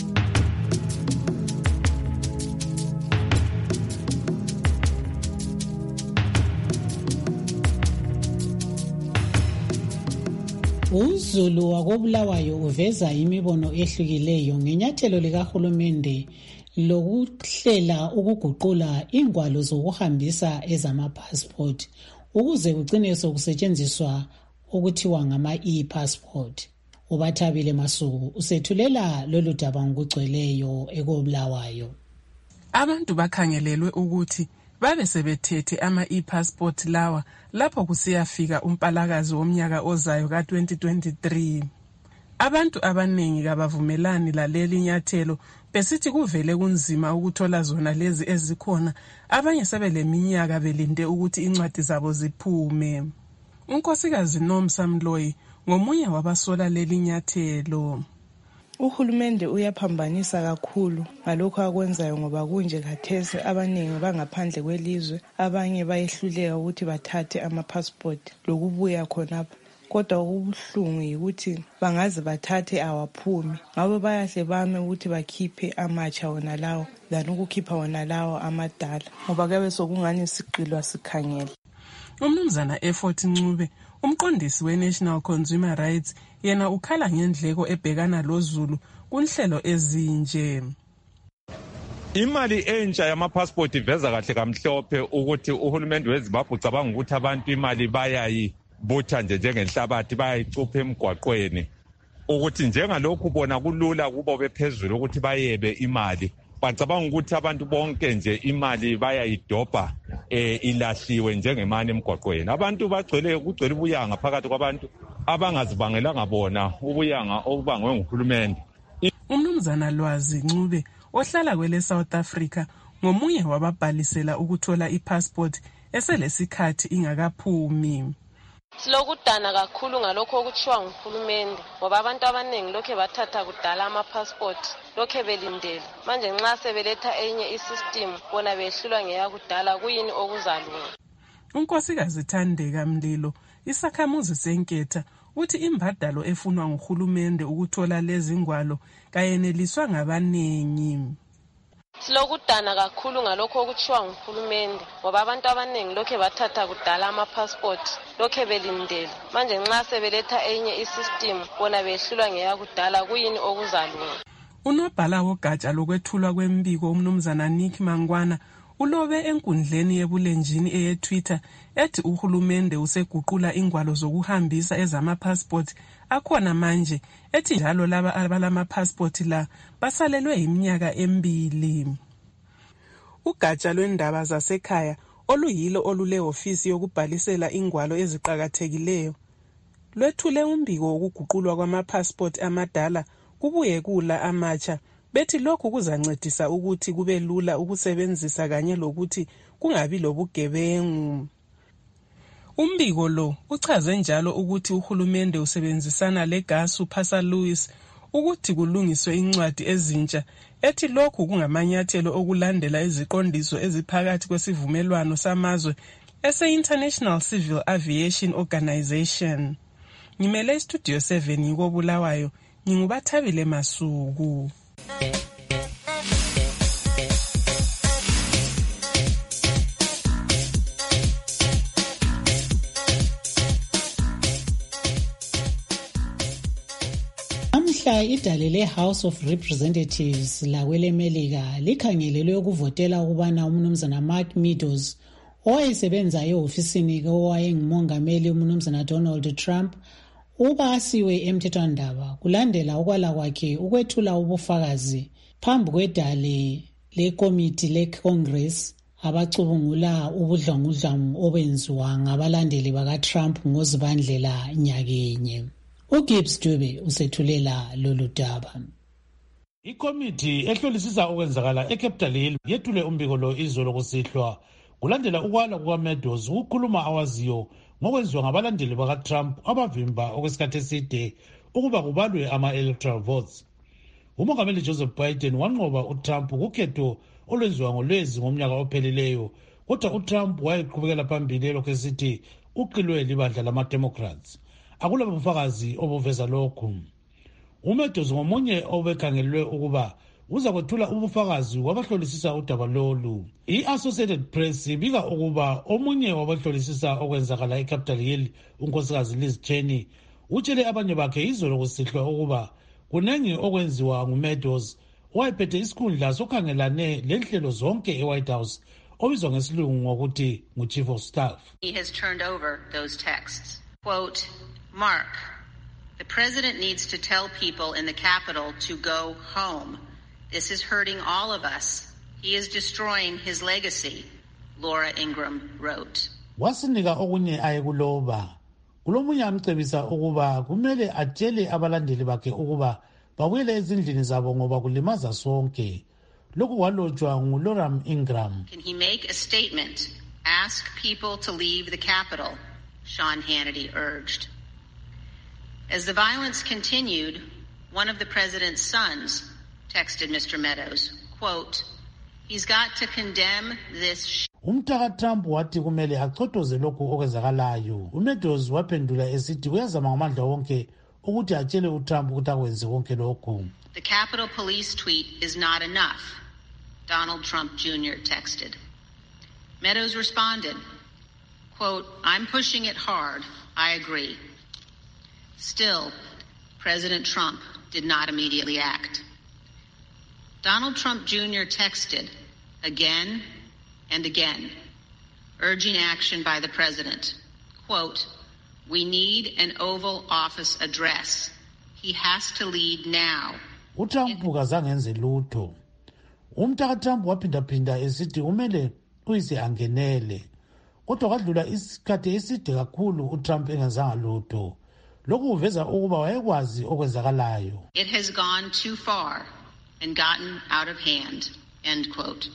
Uzulu wakoBulawayo uveza imibono ehlukileyo ngenyathelo likahulumende lokuhlela ukuguqula ingwalo zokuhambisa ezama-passport ukuze kugcine sokusetshenziswa okuthiwa ngama e-passport. Ubathabile Masuku usethulela lolu daba ngokugcweleyo ekoBulawayo. Abantu bakhangelelwe ukuthi babe sebethethe ama e-passport lawa lapho kusiyafika uMpalakazi womnyaka ozayo ka twenty twenty-three. Abantu abanengi kabavumelani laleli nyathelo besithi kuvele kunzima ukuthola zona lezi ezikhona abanye sebeleminyaka belinde ukuthi incwadi zabo ziphume. Unkosikazi Nomsa Mloyi ngomunye wabasola leli nyathelo. Uhulumende uyaphambanisa kakhulu ngalokho akwenzayo ngoba kunje khathesi abaningi bangaphandle kwelizwe abanye bayehluleka ukuthi bathathe ama passport lokubuya khonapha kodwa okubuhlungu yikuthi bangaze bathathe awaphumi ngabe bayahle bame ukuthi bakhiphe amatsha wona lawo than ukukhipha wona lawo amadala ngoba kuyabe sokungani siqilwa sikhangele. Umnumzana Effort Ncube, umqondisi we-National Consumer Rights, yena ukhala ngendleko ebhekana loZulu kunhlelo ezinje. Imali entsha yamapassport iveza kahle kamhlophe ukuthi uhulumende weZimbabwe ucabanga ukuthi abantu imali bayayibutha nje njengenhlabathi bayayicupha emgwaqweni ukuthi njengalokhu bona kulula kubo bephezulu ukuthi bayebe imali. Bacabanga ukuthi abantu bonke nje imali bayayidobha eh ilahliwe njengemali emgwaqweni. Abantu bagcwele kugcwele ubuyanga phakathi kwabantu abangazibangelanga bona ubuyanga obangwe nguhulumende. Umnumzana Lwazi Ncube ohlala kwele South Africa ngomunye wababhalisela ukuthola ipassport eselesikhathi ingakaphumi. Silokudana kakhulu ngalokho okutshiwa nguhulumende ngoba abantu abaningi lokhe bathatha kudala ama-passport lokhe belindele manje nxa sebeletha enye isystem bona behlulwa ngeyakudala kuyini okuzalunga. uNkosikazi Thandeka Mlilo isakhamuzi senketha uthi imbadalo efunwa nguhulumende ukuthola lezi ngwalo kayeneliswa ngabanengi. Silokudana kakhulu ngalokho okutshiwa nguhulumende ngoba abantu abaningi lokhe bathatha kudala ama-passport lokhe belindele manje nxa sebeletha enye isystem bona behlulwa ngeyakudala kuyini okuzalunga. Unobhala wogatsha lokwethulwa kwembiko umnumzana Nick Mangwana ulobe enkundleni yebulenjini eye-Twitter ethi uhulumende useguqula ingwalo zokuhambisa ezama-passport akhona manje ethi njalo laba abalama-passport la basalelwe iminyaka emibili. Ugatsha lwendaba zasekhaya oluyilo olule ofisi yokubhalisela ingwalo eziqhakathekileyo lwethule umbiko wokuguqulwa kwama-passport amadala kubuye kula amatsha bethi lokhu kuzancedisa ukuthi kube lula ukusebenzisa kanye lokuthi kungabi lobugebengu. Umbiko lo uchaze njalo ukuthi uhulumende usebenzisana leGasu Phasa Louis ukuthi kulungiswe incwadi ezintsha ethi lokhu kungamanyathelo okulandela iziqondiso eziphakathi kwesivumelwano samazwe ese-International Civil Aviation Organization. Ngimele Studio seven ngikobulawayo ngingubathabile Masuku. Namhla idale le-House of Representatives lakwelemelika likhangelelwe ukuvotela ukubana umnumzana Mark Meadows owayesebenza ehofisini kowayengumongameli umnumzana Donald Trump uba asiwe emthethwandaba kulandela ukwala kwakhe ukwethula ubufakazi phambi kwedale lekomiti le-Congress abacubungula ubudlwangudlwangu obenziwa ngabalandeli baka-Trump ngozibandlela nyakenye. uGibbs Dube usethulela lolu daba. Ikomiti ehlolisisa okwenzakala eCapitol Hill yethule umbiko lo izolo kusihlwa kulandela ukwala kukaMeadows ukukhuluma awaziyo ngokwenziwa ngabalandeli baka-Trump abavimba okwesikhathi eside ukuba kubalwe ama-electoral votes. Umongameli Joseph Biden wanqoba uTrump kukhetho olwenziwa ngolwezi ngomnyaka ophelileyo kodwa uTrump wayeqhubekela phambili lokho esithi uqilwe libandla lama-Democrats. Akula bufakazi obuveza lokhu. uMeadows ngomunye obekhangelwe ukuba uza kwethula ubufakazi wabahlolisisa udaba lolu. I-Associated Press ibika ukuba omunye wabahlolisisa okwenzakala eCapitol Hill unkosikazi Liz Cheney utshele abanye bakhe izolo kusihlwa ukuba kunengi okwenziwa nguMeadows owayephethe isikhundla sokhangelane lenhlelo zonke eWhite House obizwa ngesilungu ngokuthi ngu-Chief of Staff. He has turned over those texts. Quote, Mark, the president needs to tell people in the Capitol to go home. This is hurting all of us. He is destroying his legacy, Laura Ingraham wrote. Wasinika okunye ayekuloba. Kulomunye amcebisa ukuba kumele atshele abalandeli bakhe ukuba babuyele ezindlini zabo ngoba kulimaza sonke. Lokhu kwalotshwa nguLaura Ingraham. Can he make a statement? Ask people to leave the Capitol, Sean Hannity urged. As the violence continued, one of the president's sons texted Mister Meadows, quote, he's got to condemn this sh-. umtaka Trump wathi kumele achotoze lokhu okwenzakalayo. uMeadows waphendula esithi uyazama ngamandla wonke ukuthi atshele uTrump ukuthi akwenze konke lokhu. The Capitol Police tweet is not enough, Donald Trump Junior texted. Meadows responded, quote, I'm pushing it hard. I agree. Still, President Trump did not immediately act. Donald Trump Junior texted again and again, urging action by the president. Quote, we need an Oval Office address. He has to lead now. uTrump kazangenze lutho. Umtaka Trump waphinda-phinda esithi umele uyise angenele. Kodwa kwadlula isikhathi eside kakhulu uTrump engenzanga lutho. Lokhu kuveza ukuba wayekwazi okwenzakalayo. It has gone too far and gotten out of hand, end quote.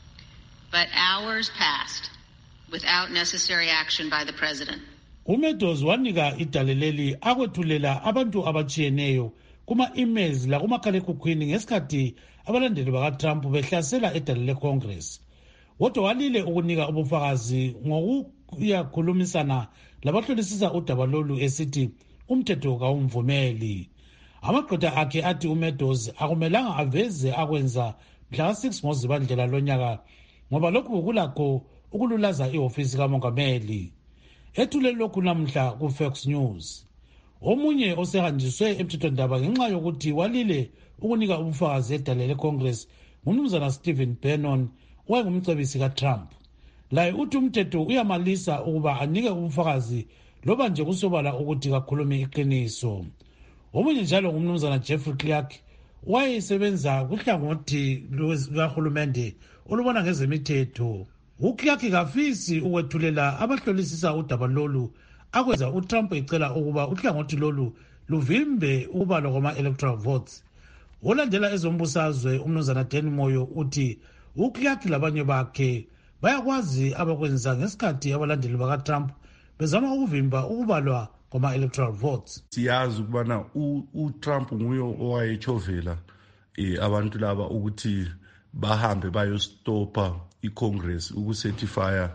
But hours passed without necessary action by the president. uMeadows wanika idaleleli akwethulela abantu abatshiyeneyo kuma-emails lakumakhalekhukhwini ngesikhathi abalandeli bakaTrump behlasela edale leCongress. Kodwa walile ukunika ubufakazi ngokuyakhulumisana labahlolisisa udaba lolu esithi umthetho kawumvumeli. Amagqwetha akhe athi uMeadows akumelanga aveze akwenza mhla six ngoZibandlela lonyaka ngoba lokhu kulakho ukululaza ihofisi kamongameli. Ethule lokhu namhla ku-Fox News. Omunye osehanjiswe emthethwandaba ngenxa yokuthi walile ukunika ubufakazi edale leCongress ngumnumzana Stephen Bannon owayengumcebisi kaTrump. Laye uthi umthetho uyamalisa ukuba anike ubufakazi loba nje kusobala ukuthi kakhulume iqiniso. Omunye njalo ngumnumzana Jeffrey Clark wayesebenza kuhlangothi lukahulumende olubona ngezemithetho. uClark kafisi ukwethulela abahlolisisa udaba lolu akwenza uTrump ecela ukuba uhlangothi lolu luvimbe ukubalwa kwama-electoral votes. Olandela ezombusazwe umnumzana Dan Moyo uthi uClark labanye bakhe bayakwazi abakwenza ngesikhathi abalandeli bakaTrump bezama ukuvimba ukubalwa kwama-electoral votes. Siyazi ukubana uTrump nguye owayechovela eh abantu laba ukuthi bahambe bayostopa iCongress ukucertifya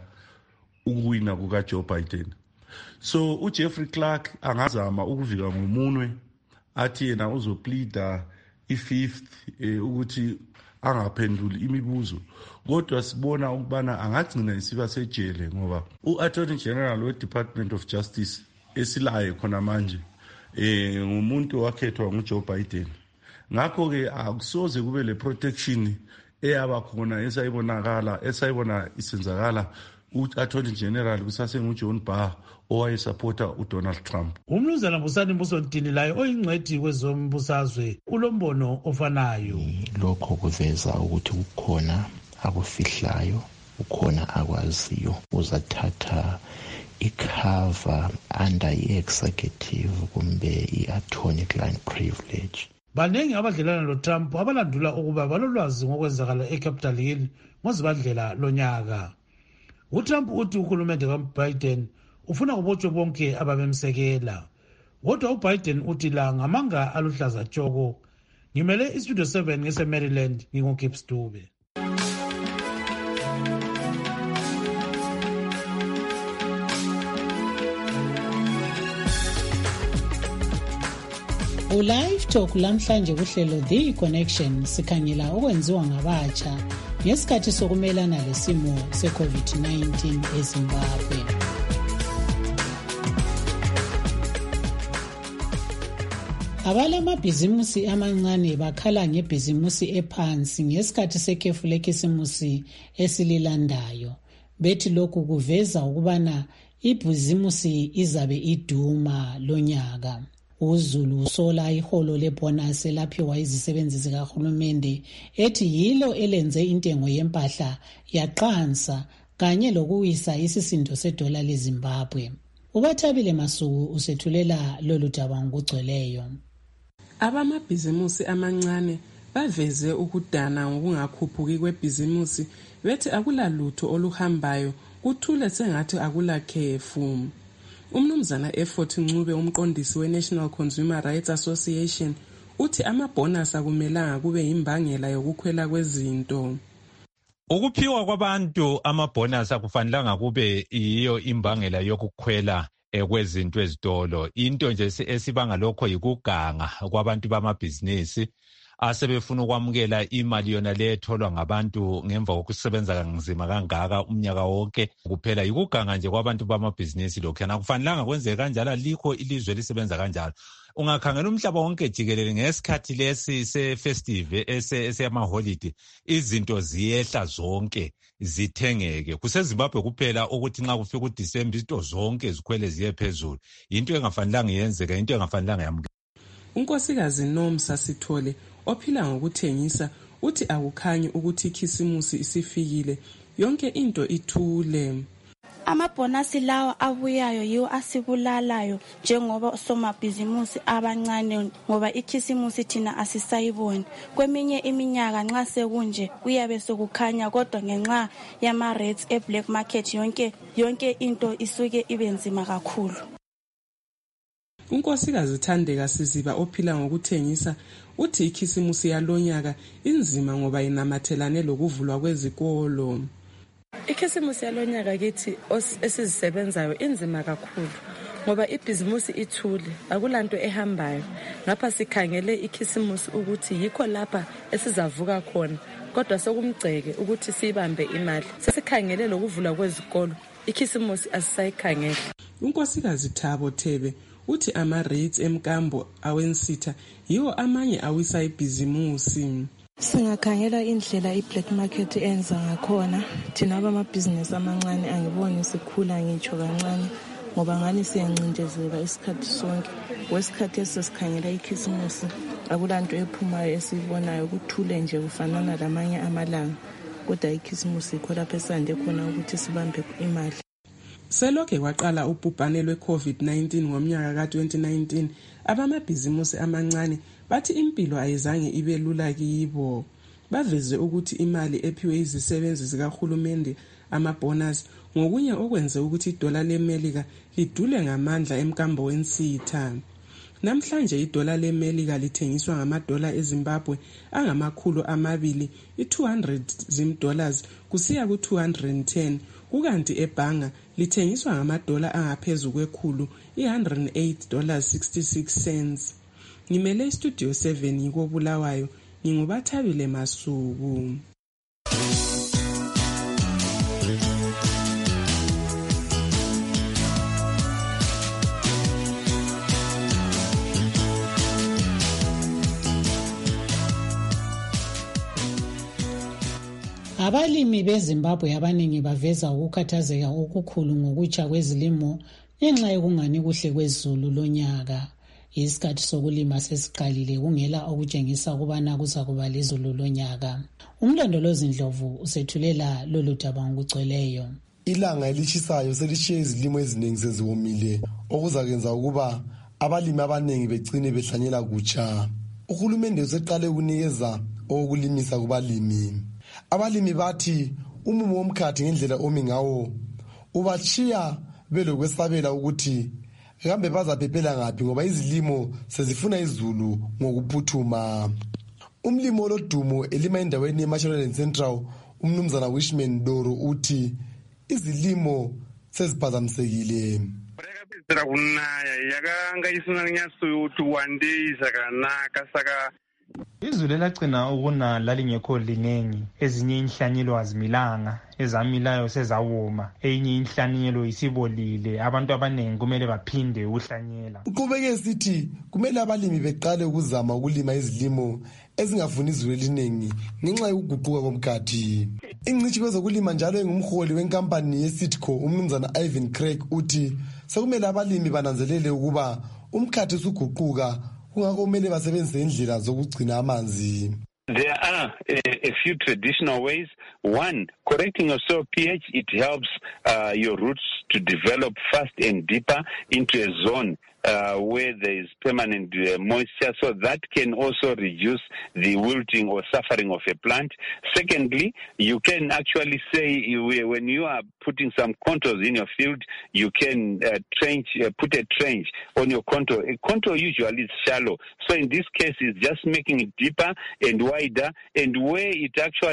ukuwina kukaJoe Biden. So uJeffrey Clark angazama ukuvika ngomunwe athi yena uzopleada i-fifth eh, ukuthi angaphenduli imibuzo. Kodwa sibona ukubana angagcina isiba sejele ngoba u-Attorney General we-Department of Justice esilaye khona manje eh ngumuntu wakhethwa nguJoe Biden. Ngakho ke akusoze kube le protection eyaba khona esayibonakala esayibona isenzakala u-Attorney General kusase nguJohn Barr owayesupporta uDonald Trump. Umnumzana Busani Mbusontini laye oyingcwethi kwezombusazwe ulombono ofanayo. Lokho kuveza ukuthi kukhona akufihlayo, ukhona akwaziyo uzathatha icover under i-executive kumbe i-attorney client privilege. Baningi abadlelana loTrump abalandula ukuba balolwazi ngokwenzakala eCapitol Hill ngoZibandlela lonyaka. uTrump uthi uhulumende kaBiden ufuna kubotshwe bonke ababemsekela. Kodwa uBiden uthi la ngamanga aluhlaza tshoko. Ngimele iStudio seven ngese-Maryland nginguGibbs Dube. uLive Talk lamhlanje kuhlelo The Connection sikhangela okwenziwa ngabatsha ngesikhathi sokumelana lesimo se-COVID nineteen eZimbabwe. Abalamabhizimusi amancane bakhala ngebhizimusi ephansi ngesikhathi sekhefu lekhisimusi esililandayo. Bethi lokhu kuveza ukubana ibhizimusi izabe iduma lonyaka. uZulu usola iholo lebonus elaphiwa izisebenzi zikahulumende ethi yilo elenze intengo yempahla yaqansa kanye lokuwisa isisindo sedola leZimbabwe. Ubathabile Masuku usethulela lolu daba ngokugcweleyo. Abamabhizimusi amancane baveze ukudana ngokungakhuphuki kwebhizimusi bethi akulalutho oluhambayo kuthule sengathi akulakhefu. Umnumzana Effort Ncube umqondisi we-National Consumer Rights Association uthi amabonus akumelanga kube imbangela yokukhwela kwezinto. Ukuphiwa kwabantu amabonus akufanelanga kube yiyo imbangela yokukhwela kwezinto ezitolo. Into nje esibanga lokho yikuganga kwabantu bamabhizinisi asebefuna ukwamukela imali yona le etholwa ngabantu ngemva kokusebenza kanzima kangaka umnyaka wonke kuphela. Yikuganga nje kwabantu bamabhizinisi lokhu. Akufanelanga kwenzeke kanjalo, likho ilizwe lisebenza kanjalo. Ungakhangela umhlaba wonke jikelele ngesikhathi lesi se-festive eseyamaholide, izinto ziyehla zonke zithengeke. KuseZimbabwe kuphela ukuthi nxa kufika uDisemba izinto zonke zikhwele ziye phezulu. Into engafanelanga yenzeka, into engafanelanga yamukela. uNkosikazi Nomsa Sithole ophila ngokuthengisa uthi akukhanyi ukuthi ikhisimusi isifikile, yonke into ithule. Amabhonasi lawa abuyayo yiwo asibulalayo njengoba somabhizimusi abancane, ngoba ikhisimusi thina asisayiboni. Kweminye iminyaka nxa sekunje kuyabe sokukhanya, kodwa ngenxa yama rates e black market yonke yonke into isuke ibenzima kakhulu. uNkosikazi Thandeka Siziba ophila ngokuthengisa uthi ikhisimusi yalonyaka inzima ngoba inamathelane lokuvulwa kwezikolo. Ikhisimusi yalonyaka kithi esizisebenzayo inzima kakhulu ngoba ibhizimusi ithule, akulanto ehambayo. Ngapha sikhangele ikhisimusi ukuthi yikho lapha esizavuka khona, kodwa sokumgceke ukuthi sibambe imali. Sesikhangele lokuvula kwezikolo, ikhisimusi asisayikhangele. uNkosikazi Thabo Thebe uthi ama rates emkambo awensitha yiwo amanye awisa ibhizimusi. Singakhangela indlela i-black market enza ngakhona, thina abamabhizinisi amancane angiboni sikhula ngitsho kancane, ngoba ngani siyancindezeka isikhathi sonke. Wesikhathi esesikhangela ikhisimusi akulanto ephumayo esibonayo, kuthule nje kufanana lamanye amalanga, kodwa ikhisimusi ikho lapho esande khona ukuthi sibambe imali. Selokhe kwaqala ubhubhane lwe-COVID nineteen ngomnyaka ka twenty nineteen, abamabhizimusi amancane bathi impilo ayizange ibe lula kibo. Baveze ukuthi imali ephiwe izisebenzi zikahulumende, amabonus, ngokunye okwenze ukuthi idola leMelika lidule ngamandla emkambo wensitha. Namhlanje idola leMelika lithengiswa ngamadola eZimbabwe angamakhulu amabili, i-two hundred zim dollars kusiya ku-two hundred ten, kukanti ebhanga lithengiswa ngamadola angaphezu kwekhulu, one hundred eight dollars sixty-six cents. Ngimele istudio seven yiko Bulawayo, ngingubathabile Masuku. Abalimi beZimbabwe abaningi baveza ukukhathazeka okukhulu ngokutsha kwezilimo ngenxa yokungani kuhle kwezulu lonyaka. Isikhathi sokulima sesiqalile kungela okutshengisa ukubana kuzakuba lezulu lonyaka. Umlondolozi Ndlovu usethulela lolu daba ngokugcweleyo. Ilanga elishisayo selishiye izilimo eziningi seziwomile, okuzakenza ukuba abalimi abaningi begcine behlanyela kutsha. Uhulumende useqale ukunikeza okulimisa kubalimi. Abalimi bathi umumo womkhathi ngendlela omi ngawo ubachiya belokwesabela ukuthi kambe bazaphephela ngaphi ngoba izilimo sezifuna izulu ngokuphuthuma. Umlimo lodumo elima endaweni yeMashonaland Central, umnumzana Wishman Doro, uthi izilimo seziphazamisekile. Rekapedzera kunaya yakanga isina nyasuyo uthi one day sakanaka saka izulu elagcina ukuna lalingekho linengi, ezinye inhlanyelo azimilanga, ezamilayo sezawoma, enye inhlanyelo isibolile, abantu abanengi kumele baphinde ukuhlanyela. Uqhubeke sithi kumele abalimi beqale ukuzama ukulima izilimo ezingafuni izulu eliningi ngenxa yokuguquka komkhathi. Ingcitshi kwezokulima njalo engumholi wenkampani yeSitco, umnumzana Ivan Craig, uthi sekumele abalimi bananzelele ukuba umkhathi usuguquka, kungakho kumele basebenzise indlela zokugcina amanzi. There are a, a few traditional ways. One, correcting your soil pH, it helps uh, your roots to develop fast and deeper into a zone uh, where there is permanent uh, moisture, so that can also reduce the wilting or suffering of a plant. Secondly, you can actually say you, when you are putting some contours in your field, you can uh, trench, uh, put a trench on your contour. A contour usually is shallow, so in this case it's just making it deeper and wider, and where it actually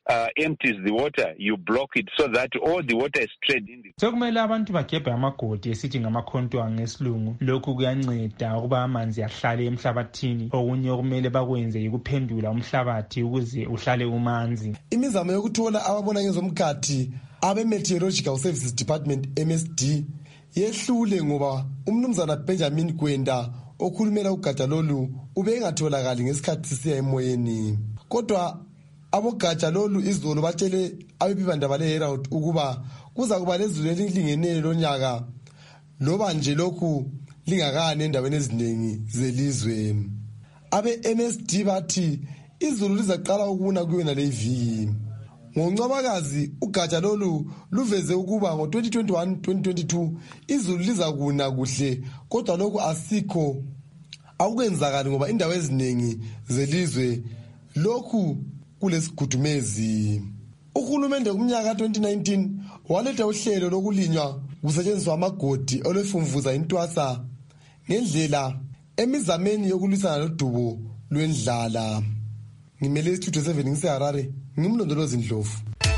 uh, empties the water, you block it so that all the water is strayed in the... Sokumele abantu bagebhe amagodi esithi ngamakhonto ngesilungu. Lokhu kuyanceda ukuba amanzi ahlale emhlabathini. Okunye okumele bakwenze yikuphendula umhlabathi ukuze uhlale umanzi. Imizamo yokuthola ababona ngezomkhathi abe Meteorological Services Department M S D yehlule ngoba umnumzana Benjamin Gwenda okhulumela ugatsha lolu ube engatholakali ngesikhathi sisiya emoyeni. Kodwa abogatsha lolu izolo batshele abephephandaba leHerald ukuba kuza kuba lezulu elingeneyo lonyaka loba nje lokhu lingakani endaweni eziningi zelizwe. Abe M S D bathi izulu lizaqala ukuna kuyona le viki. NgoNcwabakazi ugatsha lolu luveze ukuba ngo twenty twenty-one twenty twenty-two izulu liza kuna kuhle kodwa lokhu asikho akukwenzakali ngoba indawo eziningi zelizwe lokhu kulesigudumezi. Uhulumende kumnyaka twenty nineteen waletha uhlelo lokulinywa kusetshenziswa amagodi olwefumvuza intwasa ngendlela emizameni yokulwisana nodubo lwendlala. Ngimele Studio seven ngiseHarare ngimlondolozi Ndlovu.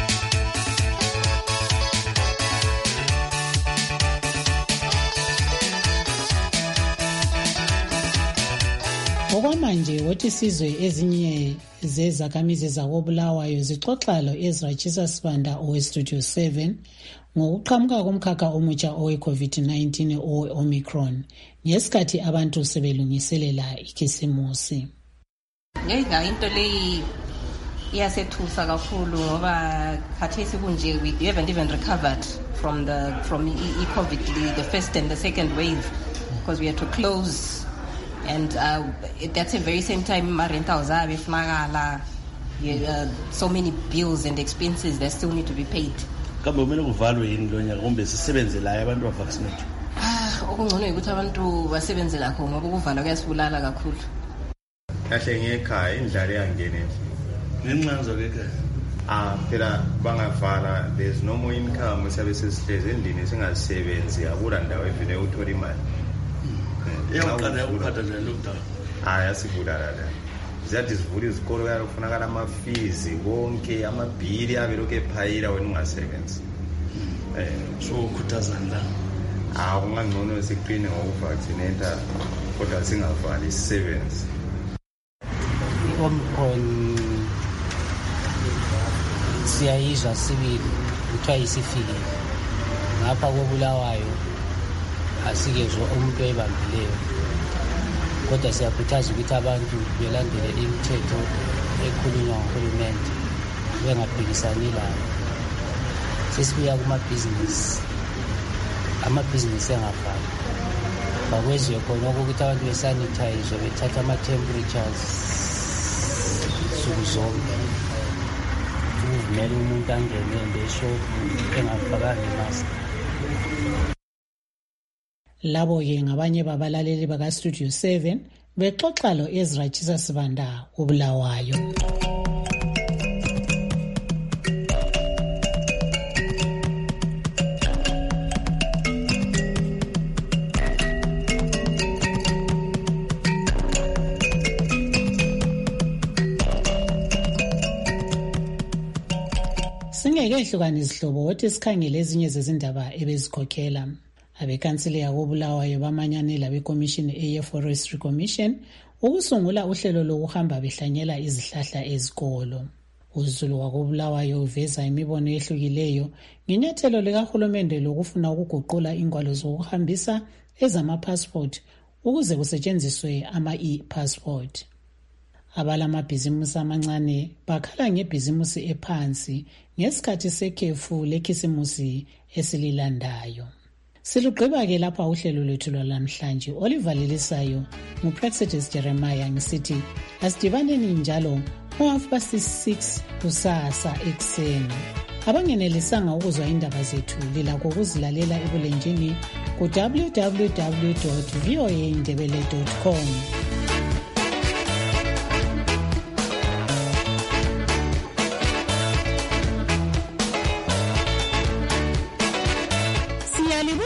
Okwamanje wothi sizwe ezinye zezakhamizi zakobulawayo zixoxa lo Ezra Jesus Sibanda oweStudio seven ngokuqhamuka komkhakha omutsha owe-COVID nineteen owe-Omicron ngesikhathi abantu sebelungiselela ikhisimusi. Ngeke into leyi iyasethusa kakhulu ngoba khathesi kunje we haven't even recovered from the from i-COVID the first and the second wave because we had to close. And uh, at the very same time, rentals are uh, so many bills and expenses that still need to be paid. Kambe kumele kuvalwe yini lo nyaka kumbe sisebenze la abantu bavaccinate? Ah, okungcono ukuthi abantu basebenze lakho ngoba ukuvala kuyasibulala kakhulu. Kahle ngekhaya indlala iyangena. Ngenxanzo kekhaya. Ah, phela bangavala there's no more income siyabe sesihlezi endlini singasebenzi akula ndawo evele uthola imali. Yaqala ukuphatha nje lockdown. Hayi asibulala la. Ziyathi sivula izikolo kuyafunakala amafizi konke amabhili abeloke ephayila wena ungasebenzi. Eh so ukhuthazana la. Ah ungangcono siqine ngokuvaccinate kodwa singavali sisebenzi. Omicron siyayizwa sibili kuthiwa isifike ngapha kobulawayo asikezwe umuntu oyibambileyo kodwa siyakhuthaza ukuthi abantu belandele imithetho ekhulunywa nguhulumende bengaphikisani layo. Sesibuya kumabhizinisi amabhizinisi engavala bakwenziwe khona ukuthi abantu besanitayizwe bethatha ama-temperatures suku zonke uvumela umuntu angene embeshopu engafakanga imask. Labo-ke ngabanye babalaleli bakaStudio seven bexoxa lo Ezra Jesus Sibanda obulawayo. Singeke ehlukane izihlobo wothi sikhangele ezinye zezindaba ebezikhokhela. Abekhansile yakobulawayo bamanyanela bekomishini eye-Forestry Commission ukusungula uhlelo lokuhamba behlanyela izihlahla ezikolo. Uzulu wakobulawayo uveza imibono ehlukileyo ngenyathelo likahulumende lokufuna ukuguqula ingwalo zokuhambisa ezama-passport ukuze kusetshenziswe ama-e-passport. Abalamabhizimusi amancane bakhala ngebhizimusi ephansi ngesikhathi sekhefu lekhisimusi esililandayo. Silugqiba-ke lapha uhlelo lwethu lwalamhlanje olivalelisayo nguPraxedis Jeremiah ngisithi asidibaneni njalo ngo-half past six kusasa ekuseni. Abangenelisanga ukuzwa indaba zethu lilakho ukuzilalela ebulenjini ku w w w dot v o a indebele dot com.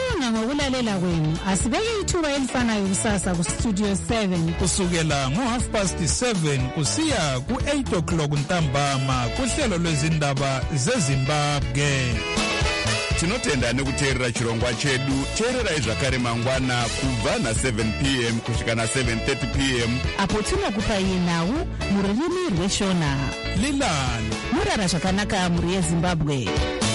Siyabonga ngokulalela kwenu. Asibeke ithuba elifanayo kusasa ku Studio seven kusukela ngo half past seven kusiya ku eight o'clock ntambama kuhlelo lwezindaba zeZimbabwe. Tinotenda nekuteerera chirongwa chedu. Teererai zvakare mangwana kubva na seven p m kusvika na seven thirty p m apo tinokupai nhau mururimi rweshona. Lilani murara zvakanaka muri yeZimbabwe.